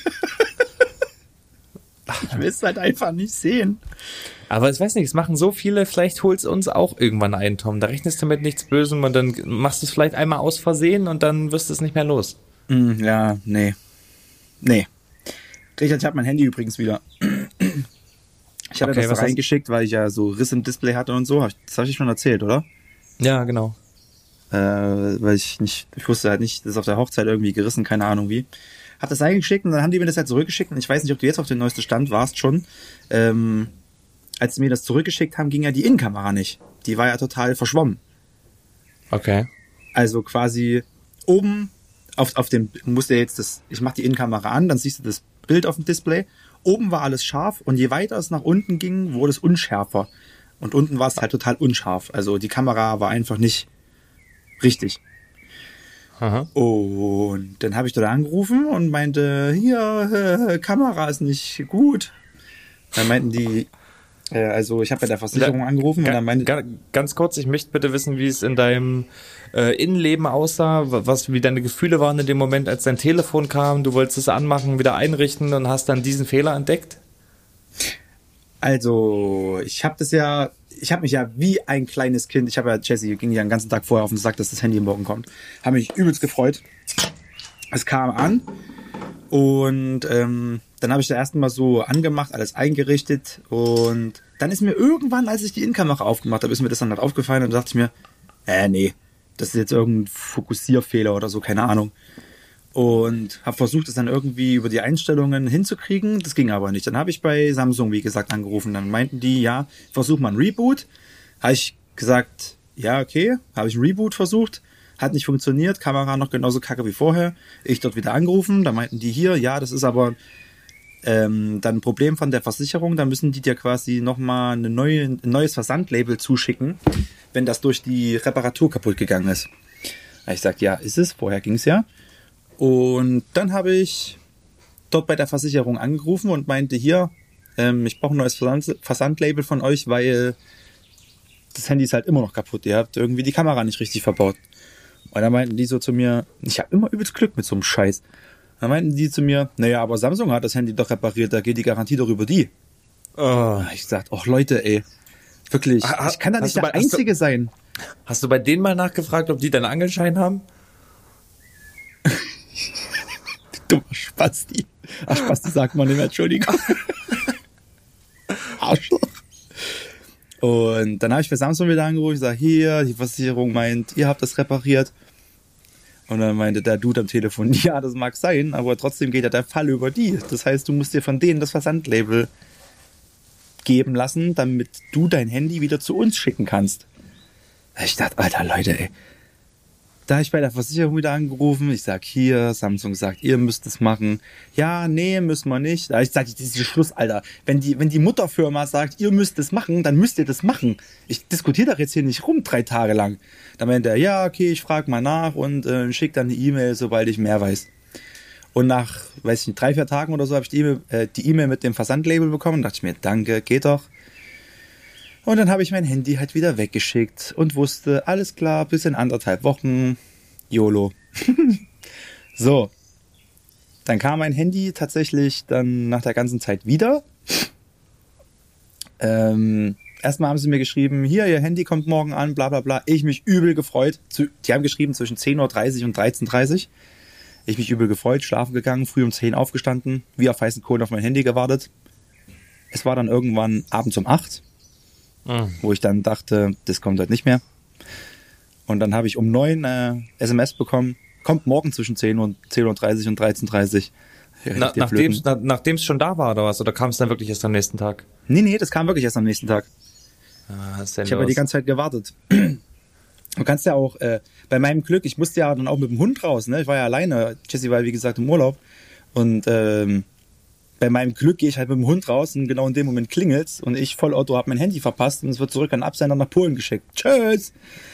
Ich will es halt einfach nicht sehen. Aber ich weiß nicht, es machen so viele, vielleicht holt's uns auch irgendwann ein, Tom. Da rechnest du mit nichts Bösem und dann machst du es vielleicht einmal aus Versehen und dann wirst du es nicht mehr los. Mm, ja, nee. Nee. Richard, ich habe mein Handy übrigens wieder. Ich hatte Okay, das was da reingeschickt, weil ich ja so Riss im Display hatte und so. Das habe ich schon erzählt, oder? Ja, genau. Äh, weil ich nicht, ich wusste halt nicht, das ist auf der Hochzeit irgendwie gerissen, keine Ahnung wie. Hab das eingeschickt und dann haben die mir das halt zurückgeschickt und ich weiß nicht, ob du jetzt auf dem neuesten Stand warst schon. Ähm, als sie mir das zurückgeschickt haben, ging ja die Innenkamera nicht. Die war ja total verschwommen. Okay. Also quasi oben auf, auf dem, musst du jetzt das, ich mach die Innenkamera an, dann siehst du das Bild auf dem Display. Oben war alles scharf und je weiter es nach unten ging, wurde es unschärfer. Und unten war es halt total unscharf. Also die Kamera war einfach nicht richtig. Aha. Und dann habe ich dort angerufen und meinte, hier, äh, Kamera ist nicht gut. Dann meinten die, äh, also ich habe bei der Versicherung Ja, angerufen ga, und dann meinte... ga, ganz kurz, ich möchte bitte wissen, wie es in deinem äh, Innenleben aussah, was, wie deine Gefühle waren in dem Moment, als dein Telefon kam, du wolltest es anmachen, wieder einrichten und hast dann diesen Fehler entdeckt? Also, ich habe das ja, ich habe mich ja wie ein kleines Kind, ich habe ja, Jessie ging ja den ganzen Tag vorher auf den Sack, dass das Handy morgen kommt, habe mich übelst gefreut. Es kam an und ähm, dann habe ich das erste Mal so angemacht, alles eingerichtet und dann ist mir irgendwann, als ich die Innenkamera aufgemacht habe, ist mir das dann halt aufgefallen und da dachte ich mir, äh, nee, das ist jetzt irgendein Fokussierfehler oder so, keine Ahnung. Und habe versucht, es dann irgendwie über die Einstellungen hinzukriegen. Das ging aber nicht. Dann habe ich bei Samsung, wie gesagt, angerufen. Dann meinten die, ja, versuch mal ein Reboot. Habe ich gesagt, ja, okay. Habe ich ein Reboot versucht. Hat nicht funktioniert. Kamera noch genauso kacke wie vorher. Ich dort wieder angerufen. Da meinten die hier, ja, das ist aber ähm, dann ein Problem von der Versicherung. Da müssen die dir quasi nochmal eine neue, ein neues Versandlabel zuschicken, wenn das durch die Reparatur kaputt gegangen ist. Da ich gesagt, ja, ist es. Vorher ging es ja. Und dann habe ich dort bei der Versicherung angerufen und meinte, hier, ähm, ich brauche ein neues Versand- Versandlabel von euch, weil das Handy ist halt immer noch kaputt. Ihr habt irgendwie die Kamera nicht richtig verbaut. Und dann meinten die so zu mir, ich habe immer übelst Glück mit so einem Scheiß. Dann meinten die zu mir, naja, aber Samsung hat das Handy doch repariert, da geht die Garantie doch über die. Oh, ich sagte, ach Leute, ey, wirklich, Ha- ich kann da hast nicht du der bei- hast du- Einzige sein. Hast du bei denen mal nachgefragt, ob die deinen Angelschein haben? Dummer Spasti. Ach, Spasti sagt man nicht mehr, Entschuldigung. Arschloch. Und dann habe ich bei Samsung wieder angerufen, ich sage, hier, die Versicherung meint, ihr habt das repariert. Und dann meinte der Dude am Telefon, ja, das mag sein, aber trotzdem geht ja der Fall über die. Das heißt, du musst dir von denen das Versandlabel geben lassen, damit du dein Handy wieder zu uns schicken kannst. Ich dachte, Alter, Leute, ey. Da habe ich bei der Versicherung wieder angerufen. Ich sag hier, Samsung sagt, ihr müsst es machen. Ja, nee, müssen wir nicht. Da ich sag, das ist Schluss, Alter. Wenn die, wenn die Mutterfirma sagt, ihr müsst es machen, dann müsst ihr das machen. Ich diskutiere doch jetzt hier nicht rum, drei Tage lang. Dann meinte er, ja, okay, ich frage mal nach und äh, schick dann eine E-Mail, sobald ich mehr weiß. Und nach, weiß ich nicht, drei, vier Tagen oder so habe ich die E-Mail, äh, die E-Mail mit dem Versandlabel bekommen. Da dachte ich mir, danke, geht doch. Und dann habe ich mein Handy halt wieder weggeschickt und wusste, alles klar, bis in anderthalb Wochen, YOLO. So, dann kam mein Handy tatsächlich dann nach der ganzen Zeit wieder. Ähm, erstmal haben sie mir geschrieben, hier, ihr Handy kommt morgen an, bla bla bla. Ich mich übel gefreut. Die haben geschrieben zwischen zehn Uhr dreißig und dreizehn Uhr dreißig. Ich mich übel gefreut, schlafen gegangen, früh um zehn aufgestanden, wie auf heißen Kohlen auf mein Handy gewartet. Es war dann irgendwann abends um acht. Mhm. Wo ich dann dachte, das kommt heute nicht mehr. Und dann habe ich um neun äh, S M S bekommen, kommt morgen zwischen zehn Uhr dreißig und dreizehn Uhr dreißig. Na, nachdem es nach, nachdem's schon da war oder was? Oder kam es dann wirklich erst am nächsten Tag? Nee, nee, das kam wirklich erst am nächsten Tag. Ah, ich habe ja die ganze Zeit gewartet. Du kannst ja auch, äh, bei meinem Glück, ich musste ja dann auch mit dem Hund raus, ne? Ich war ja alleine. Jessie war, wie gesagt, im Urlaub. Und ähm, bei meinem Glück gehe ich halt mit dem Hund raus und genau in dem Moment klingelt's und ich voll Otto habe mein Handy verpasst und es wird zurück an den Absender nach Polen geschickt. Tschüss!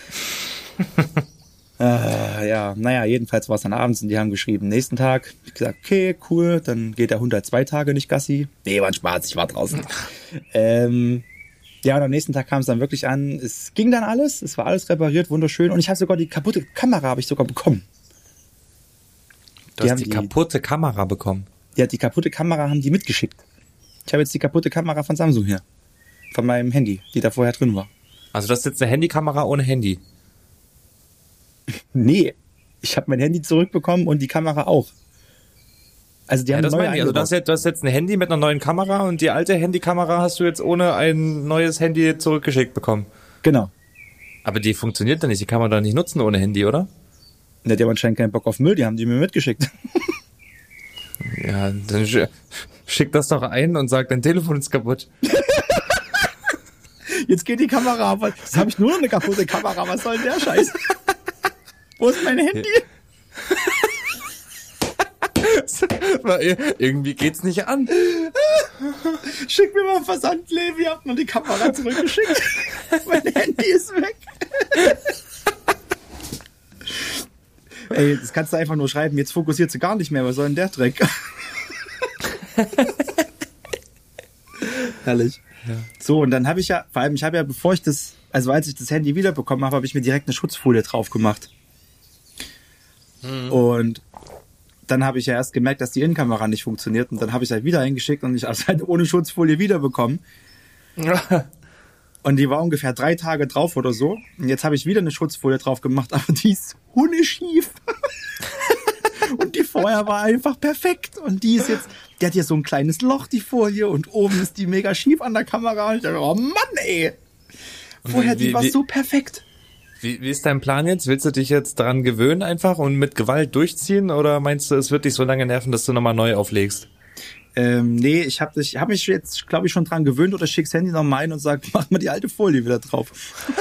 äh, ja, naja, jedenfalls war es dann abends und die haben geschrieben, nächsten Tag. Ich gesagt, okay, cool, dann geht der Hund halt zwei Tage nicht Gassi. Nee, war ein Spaß, ich war draußen. ähm... Ja, und am nächsten Tag kam es dann wirklich an. Es ging dann alles, es war alles repariert, wunderschön. Und ich habe sogar die kaputte Kamera habe ich sogar bekommen. Du die hast die, die kaputte Kamera bekommen? Ja, die kaputte Kamera haben die mitgeschickt. Ich habe jetzt die kaputte Kamera von Samsung hier. Von meinem Handy, die da vorher drin war. Also das ist jetzt eine Handykamera ohne Handy? Nee, ich habe mein Handy zurückbekommen und die Kamera auch. Also die haben ja, das eine neue meine ich. Also du hast, jetzt, du hast jetzt ein Handy mit einer neuen Kamera und die alte Handykamera hast du jetzt ohne ein neues Handy zurückgeschickt bekommen. Genau. Aber die funktioniert dann nicht, die kann man doch nicht nutzen ohne Handy, oder? Ja, die haben anscheinend keinen Bock auf Müll, die haben die mir mitgeschickt. Ja, dann sch- schick das doch ein und sag, dein Telefon ist kaputt. Jetzt geht die Kamera ab. Jetzt habe ich nur noch eine kaputte Kamera, was soll denn der Scheiß? Wo ist mein Handy? Irgendwie geht's nicht an. Schick mir mal einen Versand, Levi, habt mir die Kamera zurückgeschickt. Mein Handy ist weg. Ey, das kannst du einfach nur schreiben, jetzt fokussiert sie gar nicht mehr, was soll denn der Dreck? Herrlich. Ja. So, und dann habe ich ja, vor allem, ich habe ja, bevor ich das, also als ich das Handy wiederbekommen habe, habe ich mir direkt eine Schutzfolie drauf gemacht. Hm. Und dann habe ich ja erst gemerkt, dass die Innenkamera nicht funktioniert und dann habe ich es halt wieder eingeschickt und ich habe es halt ohne Schutzfolie wiederbekommen. Und die war ungefähr drei Tage drauf oder so. Und jetzt habe ich wieder eine Schutzfolie drauf gemacht, aber die ist hundeschief. Und die vorher war einfach perfekt. Und die ist jetzt, die hat hier so ein kleines Loch, die Folie, und oben ist die mega schief an der Kamera. Und ich dachte, oh Mann, ey. Vorher, die wie, war wie, so perfekt. Wie, wie ist dein Plan jetzt? Willst du dich jetzt dran gewöhnen einfach und mit Gewalt durchziehen? Oder meinst du, es wird dich so lange nerven, dass du nochmal neu auflegst? Ähm, nee, ich habe hab mich jetzt, glaube ich, schon dran gewöhnt oder schick's Handy nochmal ein und sag, mach mal die alte Folie wieder drauf.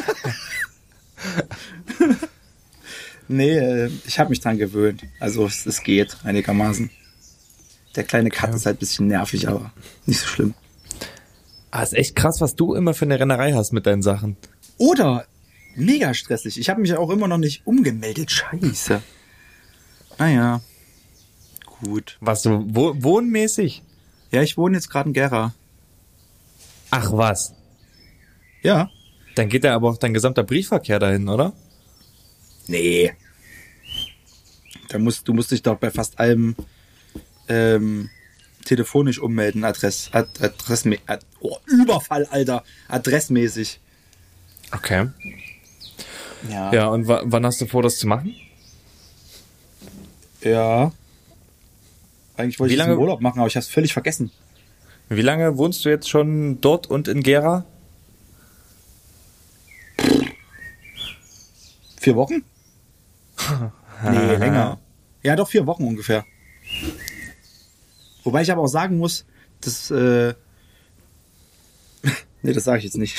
Nee, äh, ich habe mich dran gewöhnt. Also es, es geht einigermaßen. Der kleine Cut ja. ist halt ein bisschen nervig, aber nicht so schlimm. Ah, ist echt krass, was du immer für eine Rennerei hast mit deinen Sachen. Oder mega stressig. Ich habe mich auch immer noch nicht umgemeldet. Scheiße. Naja. Gut. Was, so wo, wohnmäßig? Ja, ich wohne jetzt gerade in Gera. Ach was. Ja. Dann geht ja aber auch dein gesamter Briefverkehr dahin, oder? Nee. Da musst, du musst dich doch bei fast allem ähm, telefonisch ummelden, Adress, Ad, Adress, Ad, oh, Überfall, Alter, adressmäßig. Okay. Ja. Ja, und w- wann hast du vor, das zu machen? Ja. Eigentlich wollte Wie ich lange, das im Urlaub machen, aber ich habe es völlig vergessen. Wie lange wohnst du jetzt schon dort und in Gera? Vier Wochen? Nee, länger. Ja, doch vier Wochen ungefähr. Wobei ich aber auch sagen muss, dass äh nee, das sage ich jetzt nicht.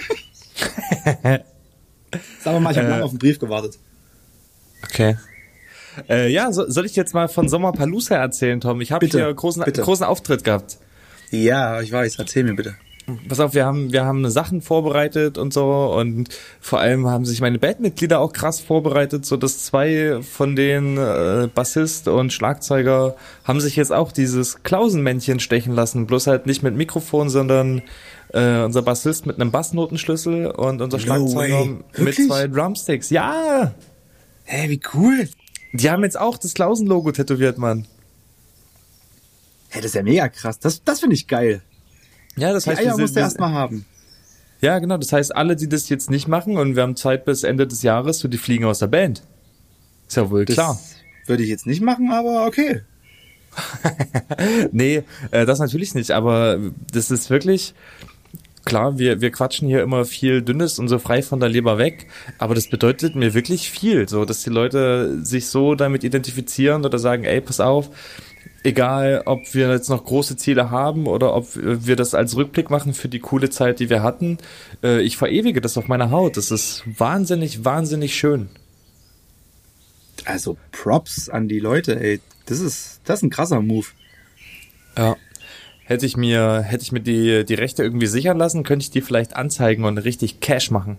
Sag mal, ich habe äh, lange auf den Brief gewartet. Okay. Äh, ja, so, soll ich jetzt mal von Sommerpalooza erzählen, Tom? Ich habe hier einen großen, großen Auftritt gehabt. Ja, ich weiß. Erzähl mir bitte. Pass auf, wir haben wir haben Sachen vorbereitet und so, und vor allem haben sich meine Bandmitglieder auch krass vorbereitet, so dass zwei von den äh, Bassist und Schlagzeuger haben sich jetzt auch dieses Klausenmännchen stechen lassen, bloß halt nicht mit Mikrofon, sondern äh, unser Bassist mit einem Bassnotenschlüssel und unser Schlagzeuger no mit zwei Drumsticks. Ja! Hä, hey, wie cool! Die haben jetzt auch das Klausen-Logo tätowiert, Mann. Hä, hey, das ist ja mega krass. Das, das finde ich geil. Ja, das die heißt, Eier wir musst du erst mal haben. Ja, genau. Das heißt, alle, die das jetzt nicht machen, und wir haben Zeit bis Ende des Jahres, so die fliegen aus der Band. Ist ja wohl das klar. Würde ich jetzt nicht machen, aber okay. Nee, äh, das natürlich nicht. Aber das ist wirklich klar. Wir wir quatschen hier immer viel Dünnes und so frei von der Leber weg. Aber das bedeutet mir wirklich viel, so dass die Leute sich so damit identifizieren oder sagen, ey, pass auf. egal, ob wir jetzt noch große Ziele haben oder ob wir das als Rückblick machen für die coole Zeit, die wir hatten. Äh, ich verewige das auf meiner Haut. Das ist wahnsinnig, wahnsinnig schön. Also Props an die Leute, ey. Das ist, das ist ein krasser Move. Ja. Hätte ich mir, hätte ich mir die, die Rechte irgendwie sichern lassen, könnte ich die vielleicht anzeigen und richtig Cash machen.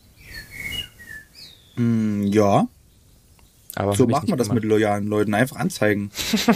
Mm, ja. Aber so macht man das gemacht. mit loyalen Leuten. Einfach anzeigen.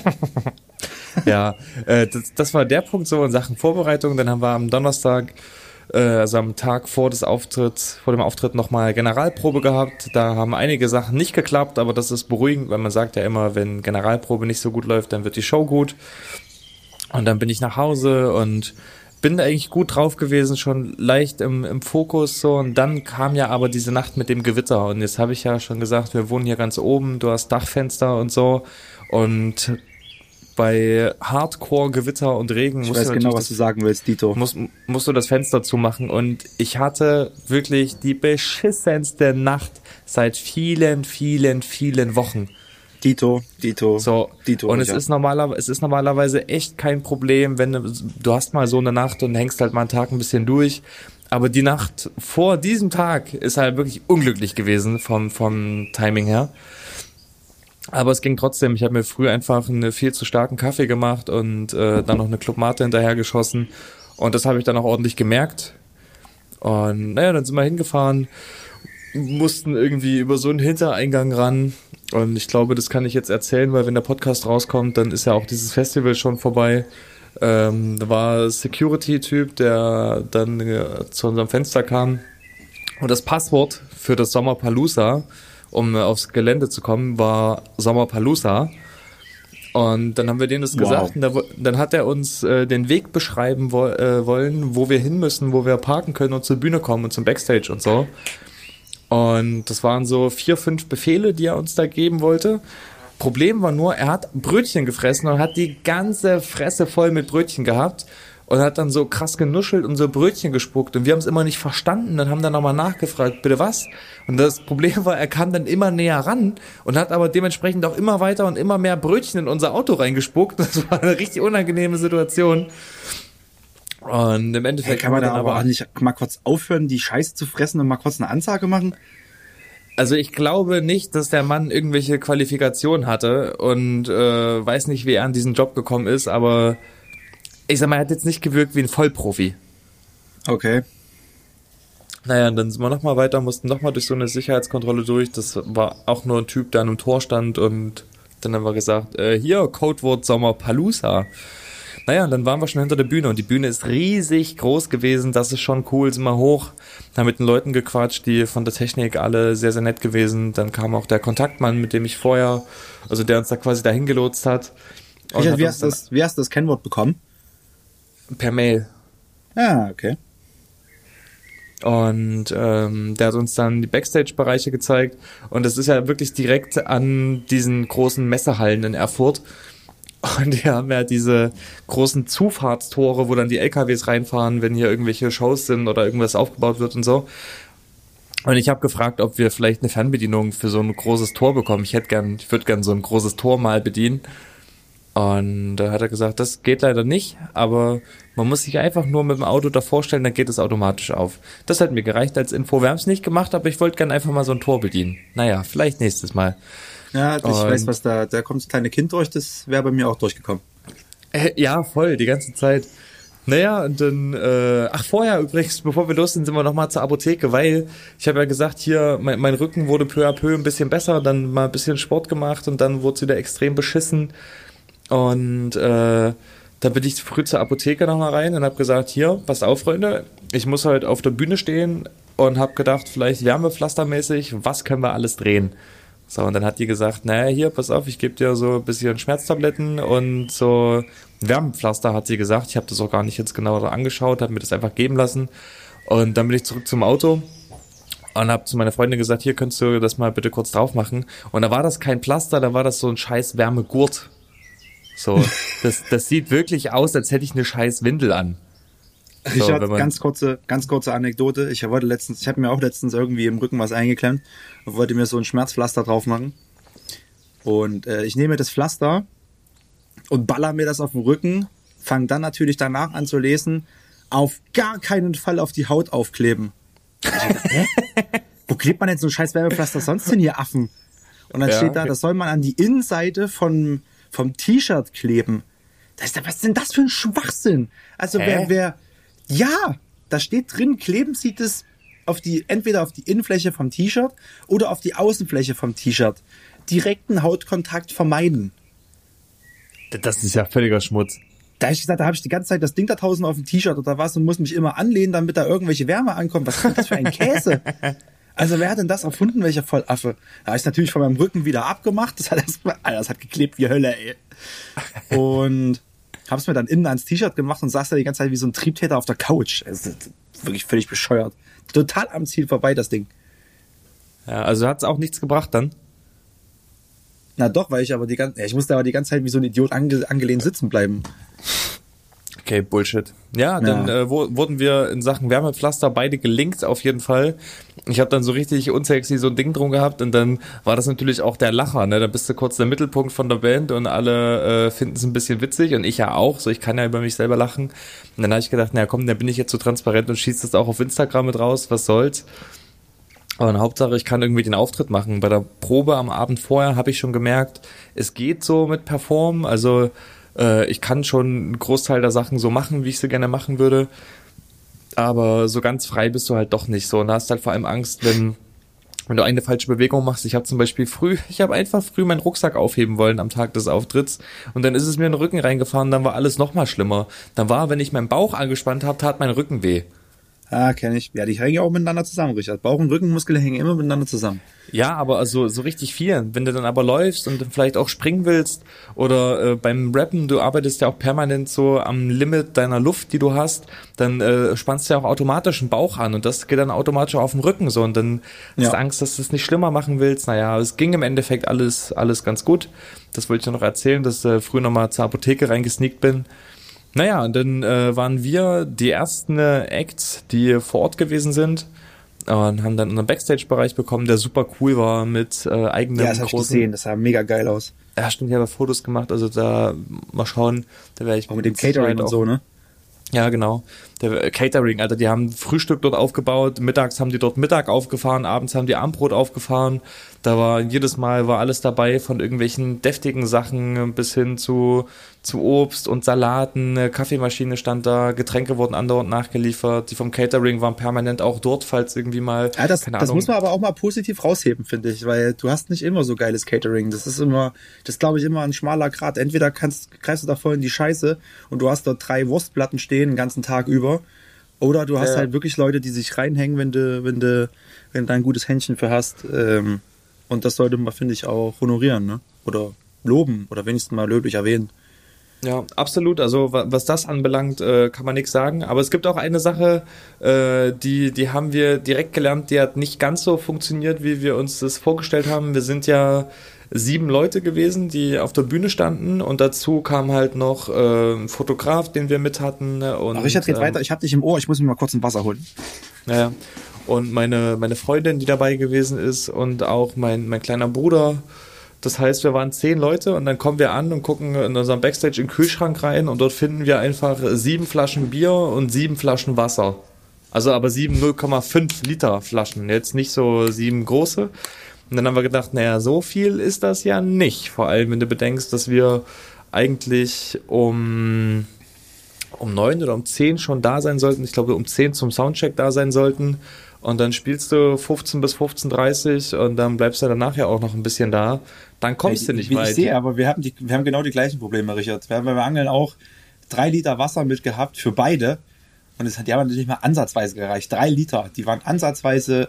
Ja, äh, das, das war der Punkt so in Sachen Vorbereitung. Dann haben wir am Donnerstag, äh, also am Tag vor des Auftritts, vor dem Auftritt nochmal Generalprobe gehabt. Da haben einige Sachen nicht geklappt, aber das ist beruhigend, weil man sagt ja immer, wenn Generalprobe nicht so gut läuft, dann wird die Show gut. Und dann bin ich nach Hause und bin da eigentlich gut drauf gewesen, schon leicht im, im Fokus so. Und dann kam ja aber diese Nacht mit dem Gewitter. Und jetzt habe ich ja schon gesagt, wir wohnen hier ganz oben, du hast Dachfenster und so. Und bei Hardcore-Gewitter und Regen ich musst weiß du genau, was du sagen willst, Dito. Musst, musst du das Fenster zumachen. Und ich hatte wirklich die beschissenste Nacht seit vielen, vielen, vielen Wochen. Dito, Dito, so, Dito. Und es ist normalerweise, es ist normalerweise echt kein Problem, wenn du, du hast mal so eine Nacht und hängst halt mal einen Tag ein bisschen durch. Aber die Nacht vor diesem Tag ist halt wirklich unglücklich gewesen vom, vom Timing her. Aber es ging trotzdem. Ich habe mir früh einfach einen viel zu starken Kaffee gemacht und äh, dann noch eine Club Mate hinterher geschossen. Und das habe ich dann auch ordentlich gemerkt. Und naja, dann sind wir hingefahren, mussten irgendwie über so einen Hintereingang ran. Und ich glaube, das kann ich jetzt erzählen, weil wenn der Podcast rauskommt, dann ist ja auch dieses Festival schon vorbei. Ähm, da war ein Security-Typ, der dann äh, zu unserem Fenster kam. Und das Passwort für das Sommerpalooza, um äh, aufs Gelände zu kommen, war Sommerpalooza. Und dann haben wir denen das Wow. gesagt. Und da, dann hat er uns äh, den Weg beschreiben wo, äh, wollen, wo wir hin müssen, wo wir parken können und zur Bühne kommen und zum Backstage und so. Und das waren so vier, fünf Befehle, die er uns da geben wollte. Problem war nur, er hat Brötchen gefressen und hat die ganze Fresse voll mit Brötchen gehabt und hat dann so krass genuschelt und so Brötchen gespuckt. Und wir haben es immer nicht verstanden und haben dann nochmal nachgefragt, bitte was? Und das Problem war, er kam dann immer näher ran und hat aber dementsprechend auch immer weiter und immer mehr Brötchen in unser Auto reingespuckt. Das war eine richtig unangenehme Situation. Und im Endeffekt hey, kann man da da aber auch nicht mal kurz aufhören, die Scheiße zu fressen und mal kurz eine Ansage machen? Also ich glaube nicht, dass der Mann irgendwelche Qualifikationen hatte und äh, weiß nicht, wie er an diesen Job gekommen ist, aber ich sag mal, er hat jetzt nicht gewirkt wie ein Vollprofi. Okay. Naja, und dann sind wir nochmal weiter, mussten nochmal durch so eine Sicherheitskontrolle durch. Das war auch nur ein Typ, der an einem Tor stand und dann haben wir gesagt, äh, hier, Codewort Sommerpalooza. Naja, und dann waren wir schon hinter der Bühne und die Bühne ist riesig groß gewesen, das ist schon cool, sind wir hoch, haben mit den Leuten gequatscht, die von der Technik alle sehr, sehr nett gewesen. Dann kam auch der Kontaktmann, mit dem ich vorher, also der uns da quasi dahin gelotst hat. Und hat wie, hast das, wie hast du das Kennwort bekommen? Per Mail. Ah, okay. Und ähm, der hat uns dann die Backstage-Bereiche gezeigt und das ist ja wirklich direkt an diesen großen Messehallen in Erfurt. Und die haben ja diese großen Zufahrtstore, wo dann die L K Ws reinfahren, wenn hier irgendwelche Shows sind oder irgendwas aufgebaut wird und so. Und ich habe gefragt, ob wir vielleicht eine Fernbedienung für so ein großes Tor bekommen. Ich hätte gern, ich würde gern so ein großes Tor mal bedienen. Und da hat er gesagt, das geht leider nicht, aber man muss sich einfach nur mit dem Auto davor stellen, dann geht es automatisch auf. Das hat mir gereicht als Info. Wir haben es nicht gemacht, aber ich wollte gern einfach mal so ein Tor bedienen. Naja, vielleicht nächstes Mal. Ja, ich und weiß, was da, da kommt das kleine Kind durch, das wäre bei mir auch durchgekommen. Äh, ja, voll, die ganze Zeit. Naja, und dann, äh, ach vorher übrigens, bevor wir los sind, sind wir nochmal zur Apotheke, weil ich habe ja gesagt, hier, mein, mein Rücken wurde peu à peu ein bisschen besser, dann mal ein bisschen Sport gemacht und dann wurde es wieder extrem beschissen. Und äh, da bin ich früh zur Apotheke nochmal rein und habe gesagt, hier, passt auf, Freunde, ich muss halt auf der Bühne stehen und habe gedacht, vielleicht wärmepflastermäßig, was können wir alles drehen? So, und dann hat die gesagt, naja, hier, pass auf, ich gebe dir so ein bisschen Schmerztabletten und so Wärmepflaster, hat sie gesagt. Ich habe das auch gar nicht jetzt genau angeschaut, habe mir das einfach geben lassen. Und dann bin ich zurück zum Auto und habe zu meiner Freundin gesagt, hier, könntest du das mal bitte kurz drauf machen. Und da war das kein Pflaster, da war das so ein scheiß Wärmegurt. So, das, das sieht wirklich aus, als hätte ich eine scheiß Windel an. So, ich hatte ganz kurze, ganz kurze Anekdote. Ich wollte letztens, ich habe mir auch letztens irgendwie im Rücken was eingeklemmt und wollte mir so ein Schmerzpflaster drauf machen. Und äh, ich nehme das Pflaster und baller mir das auf den Rücken, fang dann natürlich danach an zu lesen, auf gar keinen Fall auf die Haut aufkleben. Ich dachte, hä? Wo klebt man denn so ein scheiß Wärmepflaster sonst hin, ihr Affen? Und dann ja, steht da, okay. Das soll man an die Innenseite von, vom T-Shirt kleben. Das ist, was ist denn das für ein Schwachsinn? Also Hä? wer, wer, ja, da steht drin, kleben Sie das auf die, entweder auf die Innenfläche vom T-Shirt oder auf die Außenfläche vom T-Shirt. Direkten Hautkontakt vermeiden. Das ist ja völliger Schmutz. Da habe ich gesagt, da habe ich die ganze Zeit das Ding da draußen auf dem T-Shirt oder was und muss mich immer anlehnen, damit da irgendwelche Wärme ankommt. Was ist denn das für ein Käse? Also wer hat denn das erfunden, welcher Vollaffe? Da habe ich natürlich von meinem Rücken wieder abgemacht. Das hat, erstmal, Alter, das hat geklebt wie Hölle, ey. Und habe es mir dann innen ans T-Shirt gemacht und saß da die ganze Zeit wie so ein Triebtäter auf der Couch. Das ist wirklich völlig bescheuert. Total am Ziel vorbei, das Ding. Ja, also hat es auch nichts gebracht dann? Na doch, weil ich aber die ganze, ich musste aber die ganze Zeit wie so ein Idiot ange, angelehnt sitzen bleiben. Okay, Bullshit. Ja, dann ja. Äh, wo, wurden wir in Sachen Wärmepflaster beide gelinkt, auf jeden Fall. Ich habe dann so richtig unsexy so ein Ding drum gehabt und dann war das natürlich auch der Lacher, ne? Da bist du kurz der Mittelpunkt von der Band und alle äh, finden es ein bisschen witzig und ich ja auch, so ich kann ja über mich selber lachen. Und dann habe ich gedacht, na komm, da bin ich jetzt so transparent und schieß das auch auf Instagram mit raus, was soll's. Aber Hauptsache, ich kann irgendwie den Auftritt machen. Bei der Probe am Abend vorher habe ich schon gemerkt, es geht so mit Performen, also äh, ich kann schon einen Großteil der Sachen so machen, wie ich sie gerne machen würde. Aber so ganz frei bist du halt doch nicht so. Und da hast halt vor allem Angst, wenn wenn du eine falsche Bewegung machst. Ich habe zum Beispiel früh, ich habe einfach früh meinen Rucksack aufheben wollen am Tag des Auftritts und dann ist es mir in den Rücken reingefahren, dann war alles noch mal schlimmer. Dann war, wenn ich meinen Bauch angespannt habe, tat mein Rücken weh. Ah, kenne ich. Ja, die hängen ja auch miteinander zusammen, Richard. Bauch- und Rückenmuskeln hängen immer miteinander zusammen. Ja, aber also so richtig viel. Wenn du dann aber läufst und dann vielleicht auch springen willst oder äh, beim Rappen, du arbeitest ja auch permanent so am Limit deiner Luft, die du hast, dann äh, spannst du ja auch automatisch den Bauch an und das geht dann automatisch auf den Rücken so und dann hast du ja Angst, dass du es nicht schlimmer machen willst. Naja, es ging im Endeffekt alles alles ganz gut. Das wollte ich noch erzählen, dass ich äh, früh nochmal zur Apotheke reingesneakt bin. Naja, und dann äh, waren wir die ersten äh, Acts, die vor Ort gewesen sind und haben dann einen Backstage-Bereich bekommen, der super cool war mit äh, eigenen Ja, das hab ich gesehen, das sah mega geil aus. Ja, stimmt, ich habe Fotos gemacht, also da mal schauen, da werde ich auch mit dem Catering und so, ne? Ja, genau. Der Catering, Alter, die haben Frühstück dort aufgebaut, mittags haben die dort Mittag aufgefahren, abends haben die Abendbrot aufgefahren. Da war jedes Mal war alles dabei, von irgendwelchen deftigen Sachen bis hin zu zu Obst und Salaten, eine Kaffeemaschine stand da, Getränke wurden andauernd nachgeliefert, die vom Catering waren permanent auch dort, falls irgendwie mal, ja, das, keine das Ahnung. muss man aber auch mal positiv rausheben, finde ich, weil du hast nicht immer so geiles Catering. Das ist immer, das glaube ich immer ein schmaler Grat. Entweder kannst, greifst du da voll in die Scheiße und du hast dort drei Wurstplatten stehen den ganzen Tag über, oder du hast ja. halt wirklich Leute, die sich reinhängen, wenn du, wenn du, wenn du da ein gutes Händchen für hast. Ähm, und das sollte man, finde ich, auch honorieren, ne? Oder loben oder wenigstens mal löblich erwähnen. Ja, absolut. Also was das anbelangt, äh, kann man nichts sagen. Aber es gibt auch eine Sache, äh, die die haben wir direkt gelernt, die hat nicht ganz so funktioniert, wie wir uns das vorgestellt haben. Wir sind ja sieben Leute gewesen, die auf der Bühne standen und dazu kam halt noch äh, ein Fotograf, den wir mit hatten. Und, Ach, Richard, geht ähm, weiter. Ich hab dich im Ohr. Ich muss mir mal kurz ein Wasser holen. Naja. Und meine meine Freundin, die dabei gewesen ist und auch mein mein kleiner Bruder. Das heißt, wir waren zehn Leute und dann kommen wir an und gucken in unserem Backstage in den Kühlschrank rein und dort finden wir einfach sieben Flaschen Bier und sieben Flaschen Wasser. Also aber sieben null Komma fünf Liter Flaschen, jetzt nicht so sieben große. Und dann haben wir gedacht, naja, so viel ist das ja nicht. Vor allem, wenn du bedenkst, dass wir eigentlich um, um neun oder um zehn schon da sein sollten. Ich glaube, um zehn zum Soundcheck da sein sollten. Und dann spielst du fünfzehn bis fünfzehn Uhr dreißig und dann bleibst du danach ja auch noch ein bisschen da. Dann kommst ich, du nicht ich, weit. Ich sehe, aber wir haben, die, wir haben genau die gleichen Probleme, Richard. Wir haben beim Angeln auch drei Liter Wasser mitgehabt für beide. Und es hat ja natürlich mal ansatzweise gereicht. Drei Liter, die waren ansatzweise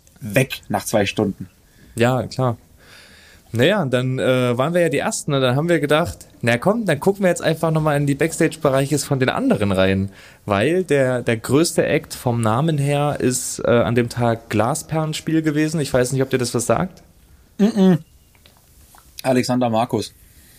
weg nach zwei Stunden. Ja, klar. Naja, und dann äh, waren wir ja die Ersten und dann haben wir gedacht, na komm, dann gucken wir jetzt einfach nochmal in die Backstage-Bereiche von den anderen rein, weil der der größte Act vom Namen her ist äh, an dem Tag Glasperlenspiel gewesen. Ich weiß nicht, ob dir das was sagt. Mm-mm. Alexander Markus.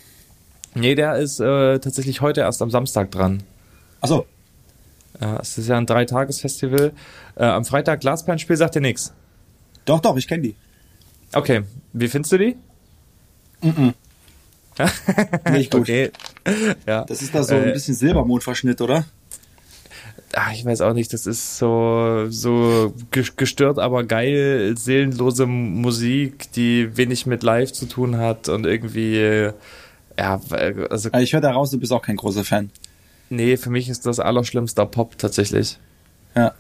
Nee, der ist äh, tatsächlich heute erst am Samstag dran. Ach so. Ja, es ist ja ein Dreitages-Festival. Äh, am Freitag Glasperlenspiel sagt dir nichts. Doch, doch, ich kenne die. Okay, wie findest du die? Mm-mm. Nicht gut. Okay, Ja. Das ist da so ein äh, bisschen Silbermondverschnitt, oder? Ach, ich weiß auch nicht, das ist so, so gestört, aber geil, seelenlose Musik, die wenig mit Live zu tun hat und irgendwie, ja, also. Ich höre da raus, du bist auch kein großer Fan. Nee, für mich ist das allerschlimmster Pop tatsächlich. Ja.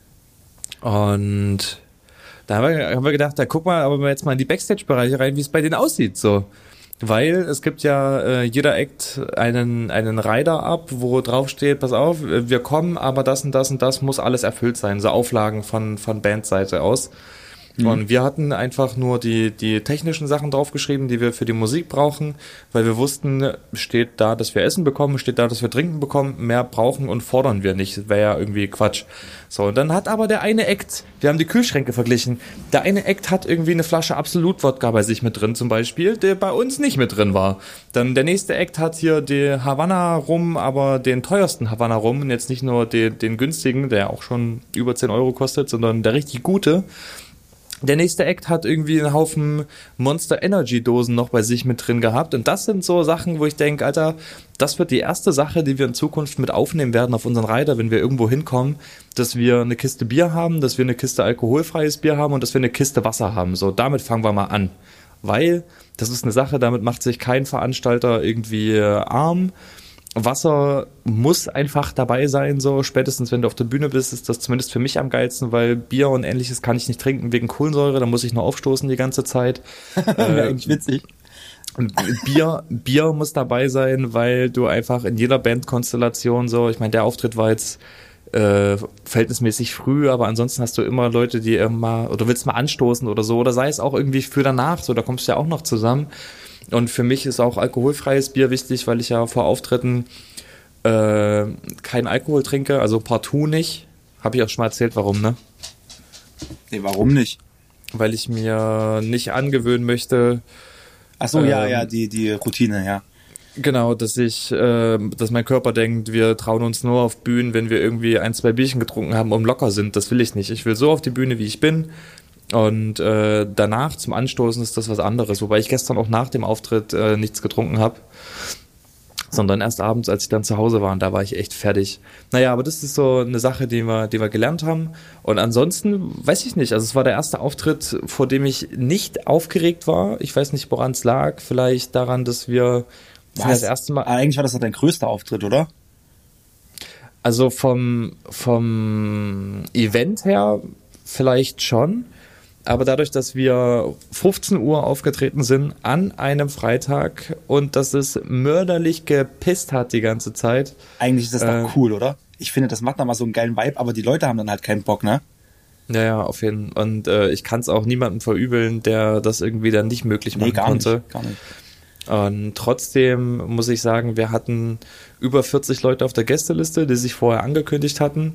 Und da haben wir, haben wir gedacht, da gucken wir aber jetzt mal in die Backstage-Bereiche rein, wie es bei denen aussieht, so. Weil es gibt ja äh, jeder Act einen einen Rider ab, wo drauf steht, pass auf, wir kommen, aber das und das und das muss alles erfüllt sein, so Auflagen von von Bandseite aus. Mhm. Und wir hatten einfach nur die die technischen Sachen draufgeschrieben, die wir für die Musik brauchen, weil wir wussten, steht da, dass wir Essen bekommen, steht da, dass wir Trinken bekommen, mehr brauchen und fordern wir nicht, das wäre ja irgendwie Quatsch. So, und dann hat aber der eine Act, wir haben die Kühlschränke verglichen, der eine Act hat irgendwie eine Flasche Absolut-Wodka bei sich mit drin zum Beispiel, der bei uns nicht mit drin war. Dann der nächste Act hat hier die Havanna Rum, aber den teuersten Havanna Rum und jetzt nicht nur den, den günstigen, der auch schon über zehn Euro kostet, sondern der richtig gute. Der nächste Act hat irgendwie einen Haufen Monster Energy Dosen noch bei sich mit drin gehabt und das sind so Sachen, wo ich denke, Alter, das wird die erste Sache, die wir in Zukunft mit aufnehmen werden auf unseren Rider, wenn wir irgendwo hinkommen, dass wir eine Kiste Bier haben, dass wir eine Kiste alkoholfreies Bier haben und dass wir eine Kiste Wasser haben. So, damit fangen wir mal an, weil das ist eine Sache, damit macht sich kein Veranstalter irgendwie arm. Wasser muss einfach dabei sein, so spätestens wenn du auf der Bühne bist, ist das zumindest für mich am geilsten, weil Bier und ähnliches kann ich nicht trinken wegen Kohlensäure, da muss ich nur aufstoßen die ganze Zeit. Wäre eigentlich witzig. Bier, Bier muss dabei sein, weil du einfach in jeder Bandkonstellation so, ich meine, der Auftritt war jetzt äh, verhältnismäßig früh, aber ansonsten hast du immer Leute, die immer, oder willst mal anstoßen oder so, oder sei es auch irgendwie für danach, so, da kommst du ja auch noch zusammen. Und für mich ist auch alkoholfreies Bier wichtig, weil ich ja vor Auftritten äh, keinen Alkohol trinke, also partout nicht. Habe ich auch schon mal erzählt, warum, ne? Nee, warum nicht? Weil ich mir nicht angewöhnen möchte. Ach so, ähm, ja, ja, die, die Routine, ja. Genau, dass ich, äh, dass mein Körper denkt, wir trauen uns nur auf Bühnen, wenn wir irgendwie ein, zwei Bierchen getrunken haben und locker sind. Das will ich nicht. Ich will so auf die Bühne, wie ich bin. Und äh, danach zum Anstoßen ist das was anderes, wobei ich gestern auch nach dem Auftritt äh, nichts getrunken habe, sondern erst abends, als ich dann zu Hause war, und da war ich echt fertig. Naja, aber das ist so eine Sache, die wir, die wir gelernt haben. Und ansonsten weiß ich nicht, also es war der erste Auftritt, vor dem ich nicht aufgeregt war. Ich weiß nicht, woran es lag. Vielleicht daran, dass wir das erste Mal. Eigentlich war das doch dein größter Auftritt, oder? Also vom vom Event her vielleicht schon. Aber dadurch, dass wir fünfzehn Uhr aufgetreten sind an einem Freitag und dass es mörderlich gepisst hat die ganze Zeit. Eigentlich ist das äh, doch cool, oder? Ich finde, das macht dann mal so einen geilen Vibe, aber die Leute haben dann halt keinen Bock, ne? Ja, ja, auf jeden Fall. Und äh, ich kann es auch niemandem verübeln, der das irgendwie dann nicht möglich machen nee, gar konnte. Nicht, gar nicht. Und trotzdem muss ich sagen, wir hatten über vierzig Leute auf der Gästeliste, die sich vorher angekündigt hatten.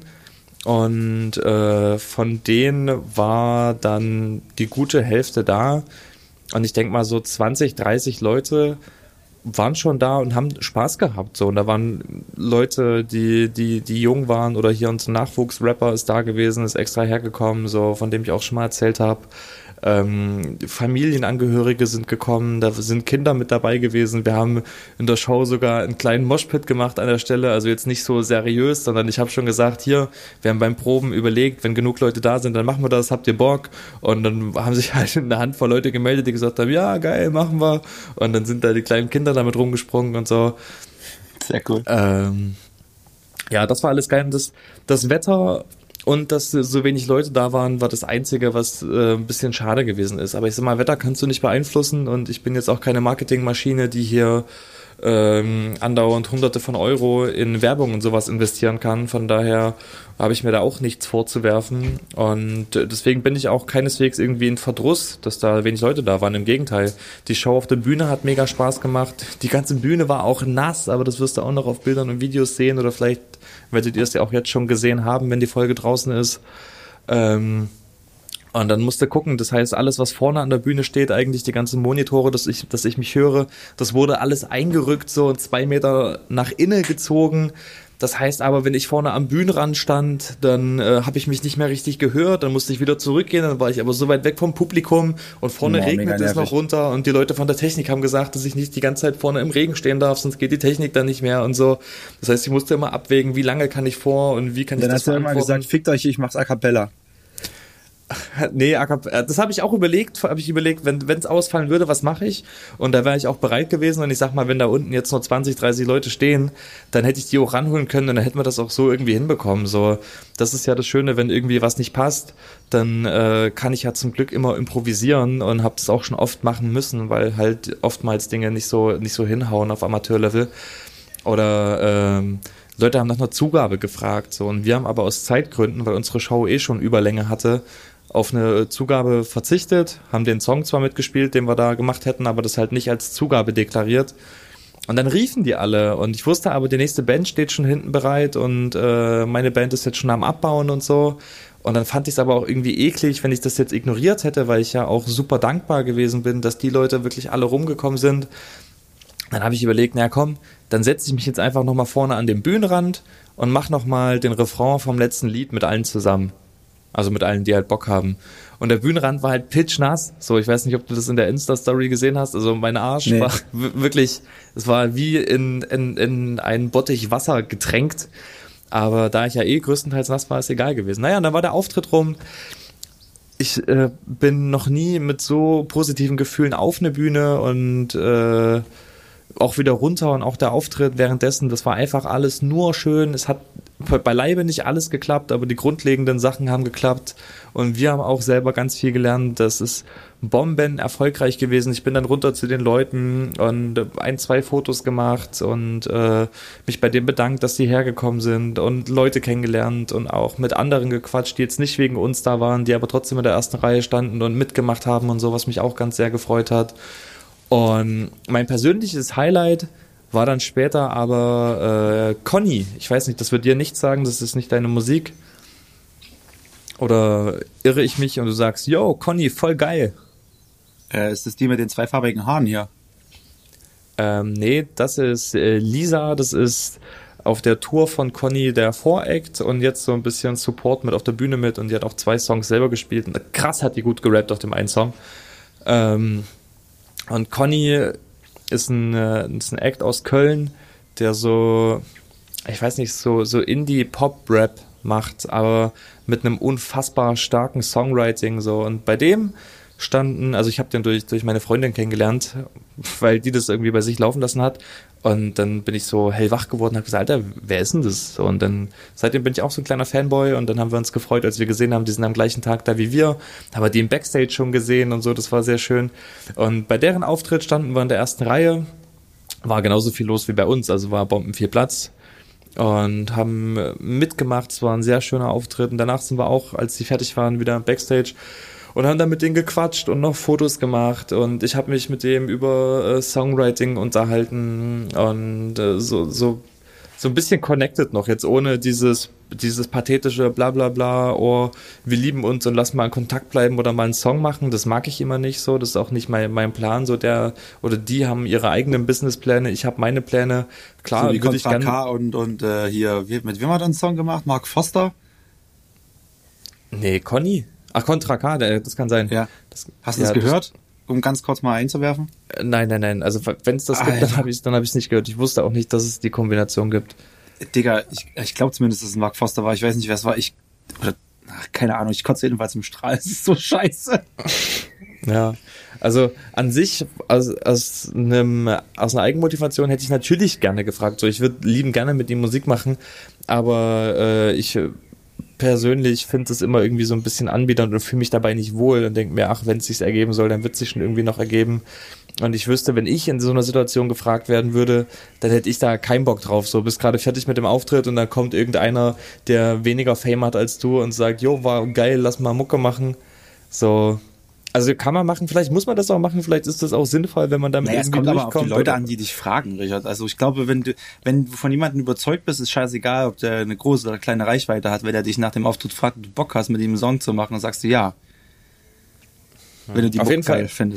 Und äh, von denen war dann die gute Hälfte da. Und ich denke mal so zwanzig, dreißig Leute waren schon da und haben Spaß gehabt. So. Und da waren Leute, die, die, die jung waren oder hier unser Nachwuchsrapper ist da gewesen, ist extra hergekommen, so, von dem ich auch schon mal erzählt habe. Ähm, Familienangehörige sind gekommen, da sind Kinder mit dabei gewesen. Wir haben in der Show sogar einen kleinen Moshpit gemacht an der Stelle, also jetzt nicht so seriös, sondern ich habe schon gesagt, hier, wir haben beim Proben überlegt, wenn genug Leute da sind, dann machen wir das, habt ihr Bock? Und dann haben sich halt eine Handvoll Leute gemeldet, die gesagt haben, ja, geil, machen wir. Und dann sind da die kleinen Kinder damit rumgesprungen und so. Sehr cool. Ähm, ja, das war alles geil. Und das, das Wetter und dass so wenig Leute da waren, war das Einzige, was äh, ein bisschen schade gewesen ist. Aber ich sag mal, Wetter kannst du nicht beeinflussen und ich bin jetzt auch keine Marketingmaschine, die hier ähm, andauernd Hunderte von Euro in Werbung und sowas investieren kann. Von daher habe ich mir da auch nichts vorzuwerfen und deswegen bin ich auch keineswegs irgendwie in Verdruss, dass da wenig Leute da waren. Im Gegenteil, die Show auf der Bühne hat mega Spaß gemacht. Die ganze Bühne war auch nass, aber das wirst du auch noch auf Bildern und Videos sehen oder vielleicht werdet ihr es ja auch jetzt schon gesehen haben, wenn die Folge draußen ist. Ähm, und dann musst du gucken, das heißt, alles, was vorne an der Bühne steht, eigentlich die ganzen Monitore, dass ich, dass ich mich höre, das wurde alles eingerückt, so zwei Meter nach innen gezogen. Das heißt aber, wenn ich vorne am Bühnenrand stand, dann äh, habe ich mich nicht mehr richtig gehört, dann musste ich wieder zurückgehen, dann war ich aber so weit weg vom Publikum und vorne Oh, regnet mega es noch nervig. runter und die Leute von der Technik haben gesagt, dass ich nicht die ganze Zeit vorne im Regen stehen darf, sonst geht die Technik dann nicht mehr und so. Das heißt, ich musste immer abwägen, wie lange kann ich vor und wie kann ich Dann das hast du immer beantworten. gesagt, fickt euch, ich mach's a cappella. Nee, das habe ich auch überlegt, habe ich überlegt, wenn es ausfallen würde, was mache ich? Und da wäre ich auch bereit gewesen und ich sag mal, wenn da unten jetzt nur zwanzig, dreißig Leute stehen, dann hätte ich die auch ranholen können und dann hätten wir das auch so irgendwie hinbekommen. So, das ist ja das Schöne, wenn irgendwie was nicht passt, dann äh, kann ich ja zum Glück immer improvisieren und habe das auch schon oft machen müssen, weil halt oftmals Dinge nicht so nicht so hinhauen auf Amateurlevel. Oder ähm, Leute haben nach einer Zugabe gefragt, so, und wir haben aber aus Zeitgründen, weil unsere Show eh schon Überlänge hatte, auf eine Zugabe verzichtet, haben den Song zwar mitgespielt, den wir da gemacht hätten, aber das halt nicht als Zugabe deklariert. Und dann riefen die alle und ich wusste aber, die nächste Band steht schon hinten bereit und äh, meine Band ist jetzt schon am Abbauen und so. Und dann fand ich es aber auch irgendwie eklig, wenn ich das jetzt ignoriert hätte, weil ich ja auch super dankbar gewesen bin, dass die Leute wirklich alle rumgekommen sind. Dann habe ich überlegt, na komm, dann setze ich mich jetzt einfach nochmal vorne an den Bühnenrand und mach nochmal den Refrain vom letzten Lied mit allen zusammen. Also mit allen, die halt Bock haben. Und der Bühnenrand war halt pitchnass. So, ich weiß nicht, ob du das in der Insta-Story gesehen hast. Also mein Arsch Nee. war w- wirklich, es war wie in, in, in einen Bottich Wasser getränkt. Aber da ich ja eh größtenteils nass war, ist egal gewesen. Naja, und dann war der Auftritt rum. Ich äh, bin noch nie mit so positiven Gefühlen auf eine Bühne und äh, auch wieder runter und auch der Auftritt währenddessen, das war einfach alles nur schön. Es hat beileibe nicht alles geklappt, aber die grundlegenden Sachen haben geklappt und wir haben auch selber ganz viel gelernt. Das ist Bomben erfolgreich gewesen. Ich bin dann runter zu den Leuten und ein, zwei Fotos gemacht und äh, mich bei denen bedankt, dass die hergekommen sind und Leute kennengelernt und auch mit anderen gequatscht, die jetzt nicht wegen uns da waren, die aber trotzdem in der ersten Reihe standen und mitgemacht haben und so, was mich auch ganz sehr gefreut hat. Und mein persönliches Highlight war dann später aber äh, Conny. Ich weiß nicht, das wird dir nichts sagen, das ist nicht deine Musik. Oder irre ich mich und du sagst, yo, Conny, voll geil. Äh, ist das die mit den zweifarbigen Haaren hier? Ähm, nee, das ist äh, Lisa, das ist auf der Tour von Conny der Voract und jetzt so ein bisschen Support mit auf der Bühne mit und die hat auch zwei Songs selber gespielt. Und krass hat die gut gerappt auf dem einen Song. Ähm, Und Conny ist ein, äh, ist ein Act aus Köln, der so, ich weiß nicht, so, so Indie-Pop-Rap macht, aber mit einem unfassbar starken Songwriting so. Und bei dem standen, also ich habe den durch, durch meine Freundin kennengelernt, weil die das irgendwie bei sich laufen lassen hat. Und dann bin ich so hellwach geworden und habe gesagt, Alter, wer ist denn das? Und dann, seitdem bin ich auch so ein kleiner Fanboy und dann haben wir uns gefreut, als wir gesehen haben, die sind am gleichen Tag da wie wir, haben wir die im Backstage schon gesehen und so, das war sehr schön. Und bei deren Auftritt standen wir in der ersten Reihe, war genauso viel los wie bei uns, also war Bomben viel Platz und haben mitgemacht, es war ein sehr schöner Auftritt und danach sind wir auch, als die fertig waren, wieder im Backstage und haben dann mit denen gequatscht und noch Fotos gemacht und ich habe mich mit dem über äh, Songwriting unterhalten und äh, so so so ein bisschen connected noch, jetzt ohne dieses dieses pathetische bla bla bla, oh, wir lieben uns und lass mal in Kontakt bleiben oder mal einen Song machen, das mag ich immer nicht so, das ist auch nicht mein, mein Plan, so der oder die haben ihre eigenen Businesspläne, ich habe meine Pläne, klar, so wie würde ich Contra gerne... K und, und äh, hier, wie, mit wem hat er einen Song gemacht? Mark Foster? Nee, Conny? Ach, Contra K, der- das kann sein. Ja. Das, Hast du ja, das gehört? Um ganz kurz mal einzuwerfen? Das, nein, nein, nein, also wenn es das gibt, Alter. dann habe ich es dann hab ich's nicht gehört. Ich wusste auch nicht, dass es die Kombination gibt. Digga, ich, ich glaube zumindest, dass es Mark Foster war. Ich weiß nicht, wer es war. Ich, oder, ach, keine Ahnung, ich kotze jedenfalls im Strahl. Es ist so scheiße. Ja, also an sich aus, aus, einem, aus einer Eigenmotivation hätte ich natürlich gerne gefragt. So, ich würde lieben gerne mit ihm Musik machen, aber äh, ich persönlich finde es immer irgendwie so ein bisschen anbiedernd und fühle mich dabei nicht wohl und denke mir, ach, wenn es sich ergeben soll, dann wird es sich schon irgendwie noch ergeben. Und ich wüsste, wenn ich in so einer Situation gefragt werden würde, dann hätte ich da keinen Bock drauf. So, bist gerade fertig mit dem Auftritt und dann kommt irgendeiner, der weniger Fame hat als du und sagt, jo, war geil, lass mal Mucke machen. So, also kann man machen, vielleicht muss man das auch machen, vielleicht ist das auch sinnvoll, wenn man damit Naja, es irgendwie kommt aber auf durchkommt. die Leute oder- an, die dich fragen, Richard. Also ich glaube, wenn du, wenn du von jemandem überzeugt bist, ist scheißegal, ob der eine große oder kleine Reichweite hat. Wenn er dich nach dem Auftritt fragt, ob du Bock hast, mit ihm einen Song zu machen, dann sagst du ja. Wenn du die Auf Bock jeden geil Fall. findest.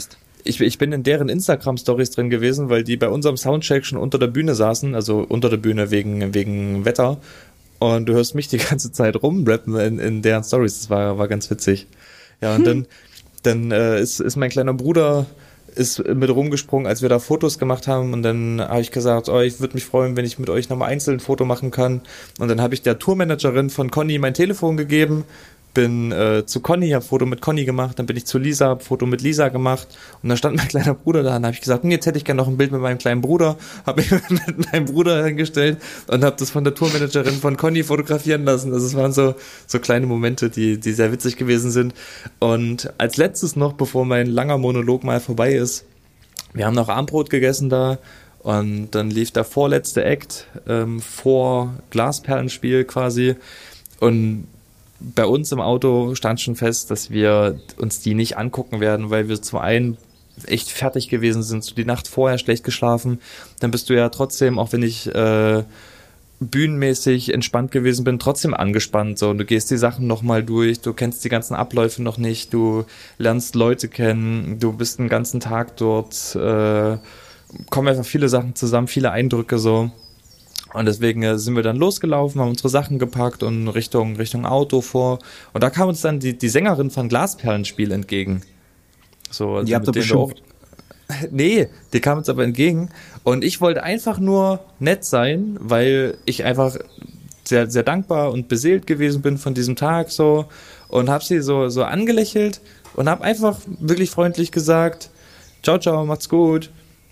ich, ich bin in deren Instagram-Stories drin gewesen, weil die bei unserem Soundcheck schon unter der Bühne saßen, also unter der Bühne wegen, wegen Wetter. Und du hörst mich die ganze Zeit rumrappen in, in deren Stories. Das war, war ganz witzig. Ja, und hm. dann, dann äh, ist, ist mein kleiner Bruder ist mit rumgesprungen, als wir da Fotos gemacht haben, und dann habe ich gesagt, oh, ich würde mich freuen, wenn ich mit euch nochmal einzeln ein Foto machen kann. Und dann habe ich der Tourmanagerin von Conny mein Telefon gegeben, bin äh, zu Conny, habe Foto mit Conny gemacht, dann bin ich zu Lisa, habe Foto mit Lisa gemacht, und dann stand mein kleiner Bruder da, und habe ich gesagt, jetzt hätte ich gerne noch ein Bild mit meinem kleinen Bruder, habe mich mit meinem Bruder hingestellt und habe das von der Tourmanagerin von Conny fotografieren lassen. Also es waren so so kleine Momente, die die sehr witzig gewesen sind. Und als letztes noch, bevor mein langer Monolog mal vorbei ist, wir haben noch Abendbrot gegessen da, und dann lief der vorletzte Act ähm, vor Glasperlenspiel quasi, und bei uns im Auto stand schon fest, dass wir uns die nicht angucken werden, weil wir zum einen echt fertig gewesen sind, so die Nacht vorher schlecht geschlafen. Dann bist du ja trotzdem, auch wenn ich äh, bühnenmäßig entspannt gewesen bin, trotzdem angespannt. So, und du gehst die Sachen nochmal durch, du kennst die ganzen Abläufe noch nicht, du lernst Leute kennen, du bist den ganzen Tag dort, äh, kommen einfach viele Sachen zusammen, viele Eindrücke so. Und deswegen äh, sind wir dann losgelaufen, haben unsere Sachen gepackt und Richtung Richtung Auto vor. Und da kam uns dann die, die Sängerin von Glasperlenspiel entgegen. So, also die habt ihr beschimpft? Nee, die kam uns aber entgegen. Und ich wollte einfach nur nett sein, weil ich einfach sehr sehr dankbar und beseelt gewesen bin von diesem Tag so, und habe sie so so angelächelt und habe einfach wirklich freundlich gesagt, ciao ciao, macht's gut.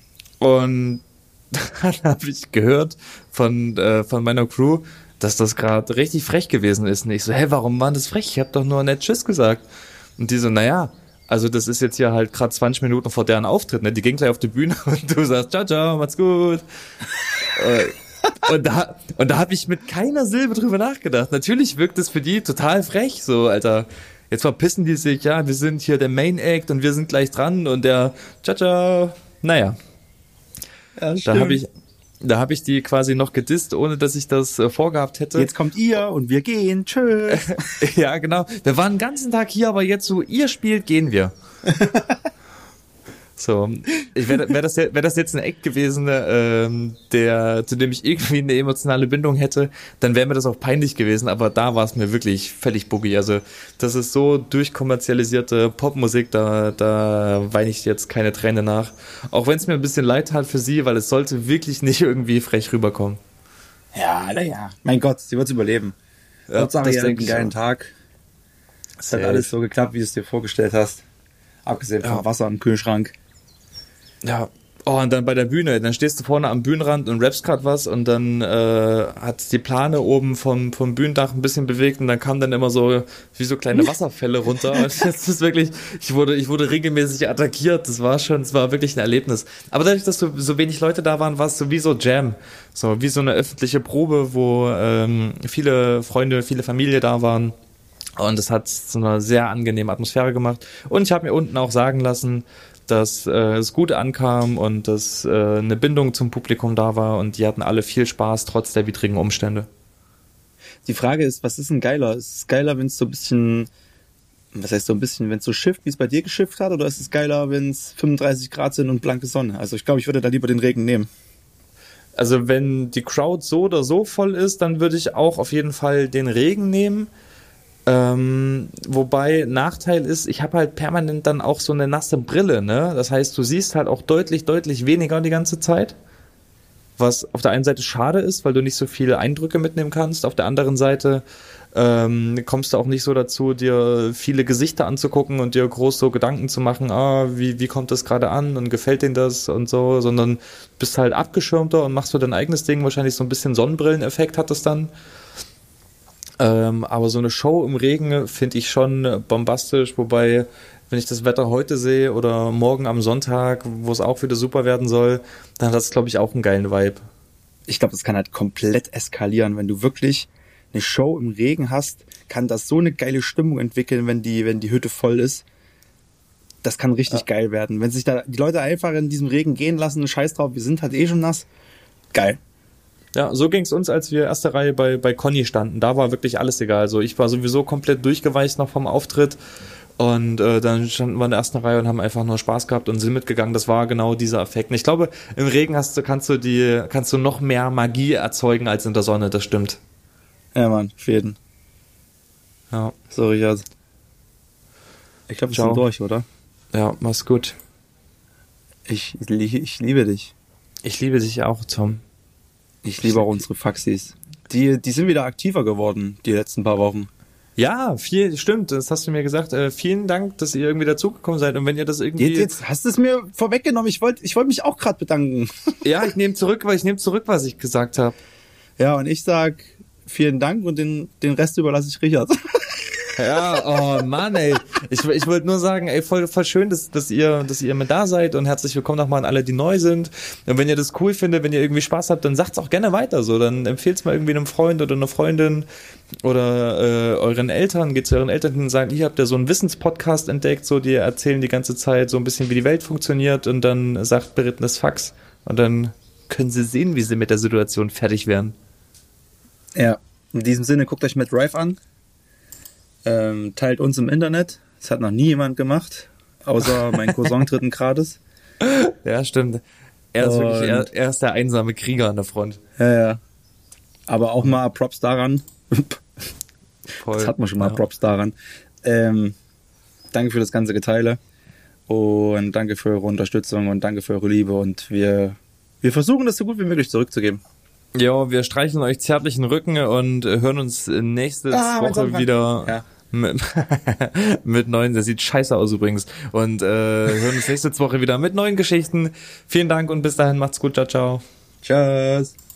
Und dann habe ich gehört von äh, von meiner Crew, dass das gerade richtig frech gewesen ist. Und ich so, hä, warum war das frech? Ich habe doch nur nett Tschüss gesagt. Und die so, naja, also das ist jetzt ja halt gerade zwanzig Minuten vor deren Auftritt, ne? Die ging gleich auf die Bühne und du sagst, ciao, ciao, macht's gut. und da und da habe ich mit keiner Silbe drüber nachgedacht. Natürlich wirkt es für die total frech, so, Alter. Jetzt verpissen die sich, ja, wir sind hier der Main Act und wir sind gleich dran, und der, ciao, ciao. Naja. Ja, da habe ich, da habe ich die quasi noch gedisst, ohne dass ich das äh, vorgehabt hätte. Jetzt kommt ihr und wir gehen. Tschüss. Ja, genau. Wir waren den ganzen Tag hier, aber jetzt, wo ihr spielt, gehen wir. So, wäre wär das, wär das jetzt ein Act gewesen, ähm, der, zu dem ich irgendwie eine emotionale Bindung hätte, dann wäre mir das auch peinlich gewesen, aber da war es mir wirklich völlig buggy. Also das ist so durchkommerzialisierte Popmusik, da, da weine ich jetzt keine Träne nach. Auch wenn es mir ein bisschen leid tat für sie, weil es sollte wirklich nicht irgendwie frech rüberkommen. Ja, naja. Mein Gott, sie wird's überleben. Ja, Hauptsache, ihr habt einen geilen Tag. Es hat alles so geklappt, wie du es dir vorgestellt hast. Abgesehen vom ja. Wasser im Kühlschrank. Ja, oh, und dann bei der Bühne, dann stehst du vorne am Bühnenrand und rappst grad was, und dann äh, hat die Plane oben vom vom Bühnendach ein bisschen bewegt, und dann kamen dann immer so wie so kleine Wasserfälle runter. Und das ist wirklich, ich wurde ich wurde regelmäßig attackiert. Das war schon, es war wirklich ein Erlebnis. Aber dadurch, dass so, so wenig Leute da waren, war es so wie so Jam, so wie so eine öffentliche Probe, wo ähm, viele Freunde, viele Familie da waren. Und es hat so eine sehr angenehme Atmosphäre gemacht. Und ich habe mir unten auch sagen lassen, dass äh, es gut ankam und dass äh, eine Bindung zum Publikum da war, und die hatten alle viel Spaß, trotz der widrigen Umstände. Die Frage ist, was ist denn geiler? Ist es geiler, wenn es so ein bisschen, was heißt so ein bisschen, wenn es so schifft, wie es bei dir geschifft hat, oder ist es geiler, wenn es fünfunddreißig Grad sind und blanke Sonne? Also ich glaube, ich würde da lieber den Regen nehmen. Also wenn die Crowd so oder so voll ist, dann würde ich auch auf jeden Fall den Regen nehmen. Ähm, wobei Nachteil ist, ich habe halt permanent dann auch so eine nasse Brille, ne? Das heißt, du siehst halt auch deutlich, deutlich weniger die ganze Zeit. Was auf der einen Seite schade ist, weil du nicht so viele Eindrücke mitnehmen kannst. Auf der anderen Seite ähm, kommst du auch nicht so dazu, dir viele Gesichter anzugucken und dir groß so Gedanken zu machen, ah, wie, wie kommt das gerade an und gefällt denen das und so, sondern bist halt abgeschirmter und machst so dein eigenes Ding. Wahrscheinlich so ein bisschen Sonnenbrilleneffekt hat das dann. Ähm, aber so eine Show im Regen finde ich schon bombastisch, wobei, wenn ich das Wetter heute sehe oder morgen am Sonntag, wo es auch wieder super werden soll, dann hat das, glaube ich, auch einen geilen Vibe. Ich glaube, das kann halt komplett eskalieren. Wenn du wirklich eine Show im Regen hast, kann das so eine geile Stimmung entwickeln, wenn die, wenn die Hütte voll ist. Das kann richtig ja. geil werden. Wenn sich da die Leute einfach in diesem Regen gehen lassen, scheiß drauf, wir sind halt eh schon nass. Geil. Ja, so ging's uns, als wir erste Reihe bei bei Conny standen. Da war wirklich alles egal. Also ich war sowieso komplett durchgeweicht noch vom Auftritt, Und äh, dann standen wir in der ersten Reihe und haben einfach nur Spaß gehabt und sind mitgegangen. Das war genau dieser Effekt. Und ich glaube, im Regen hast du, kannst du die, kannst du noch mehr Magie erzeugen als in der Sonne, das stimmt. Ja, Mann, auf jeden. Ja. So, Richard. Ich glaube, wir Ciao. sind durch, oder? Ja, mach's gut. Ich, ich, ich liebe dich. Ich liebe dich auch, Tom. Ich liebe auch unsere Faxis. Die, die sind wieder aktiver geworden, die letzten paar Wochen. Ja, viel, stimmt, das hast du mir gesagt. Äh, vielen Dank, dass ihr irgendwie dazugekommen seid. Und wenn ihr das irgendwie... Jetzt, jetzt hast du es mir vorweggenommen. Ich wollte ich wollte mich auch gerade bedanken. Ja, ich nehme zurück, weil ich nehme zurück, was ich gesagt habe. Ja, und ich sag vielen Dank und den, den Rest überlasse ich Richard. Ja, oh Mann, ey. Ich, ich wollte nur sagen, ey, voll, voll schön, dass, dass ihr, dass ihr mit da seid und herzlich willkommen nochmal an alle, die neu sind. Und wenn ihr das cool findet, wenn ihr irgendwie Spaß habt, dann sagt's auch gerne weiter so. Dann empfehlt's mal irgendwie einem Freund oder einer Freundin oder äh, euren Eltern. Geht zu euren Eltern hin und sagen, ihr habt ja so einen Wissenspodcast entdeckt, so die erzählen die ganze Zeit so ein bisschen, wie die Welt funktioniert und dann sagt berittenes Fax und dann können sie sehen, wie sie mit der Situation fertig werden. Ja, in diesem Sinne, guckt euch Matt Rife an. Ähm, teilt uns im Internet. Das hat noch nie jemand gemacht, außer mein Cousin dritten Grades. Ja, stimmt. Er ist Und wirklich, er, er ist der einsame Krieger an der Front. Ja, ja. Aber auch mal Props daran. Voll. Das hat man schon mal Ja. Props daran. Ähm, danke für das ganze Geteile. Und danke für eure Unterstützung und danke für eure Liebe. Und wir, wir versuchen das so gut wie möglich zurückzugeben. Jo, wir streicheln euch zärtlich den Rücken und hören uns nächste Ah, mein Woche Sonnenbrand. wieder Ja. mit, mit neuen, der sieht scheiße aus übrigens. Und äh, hören uns nächste Woche wieder mit neuen Geschichten. Vielen Dank und bis dahin, macht's gut, ciao, ciao. Tschüss.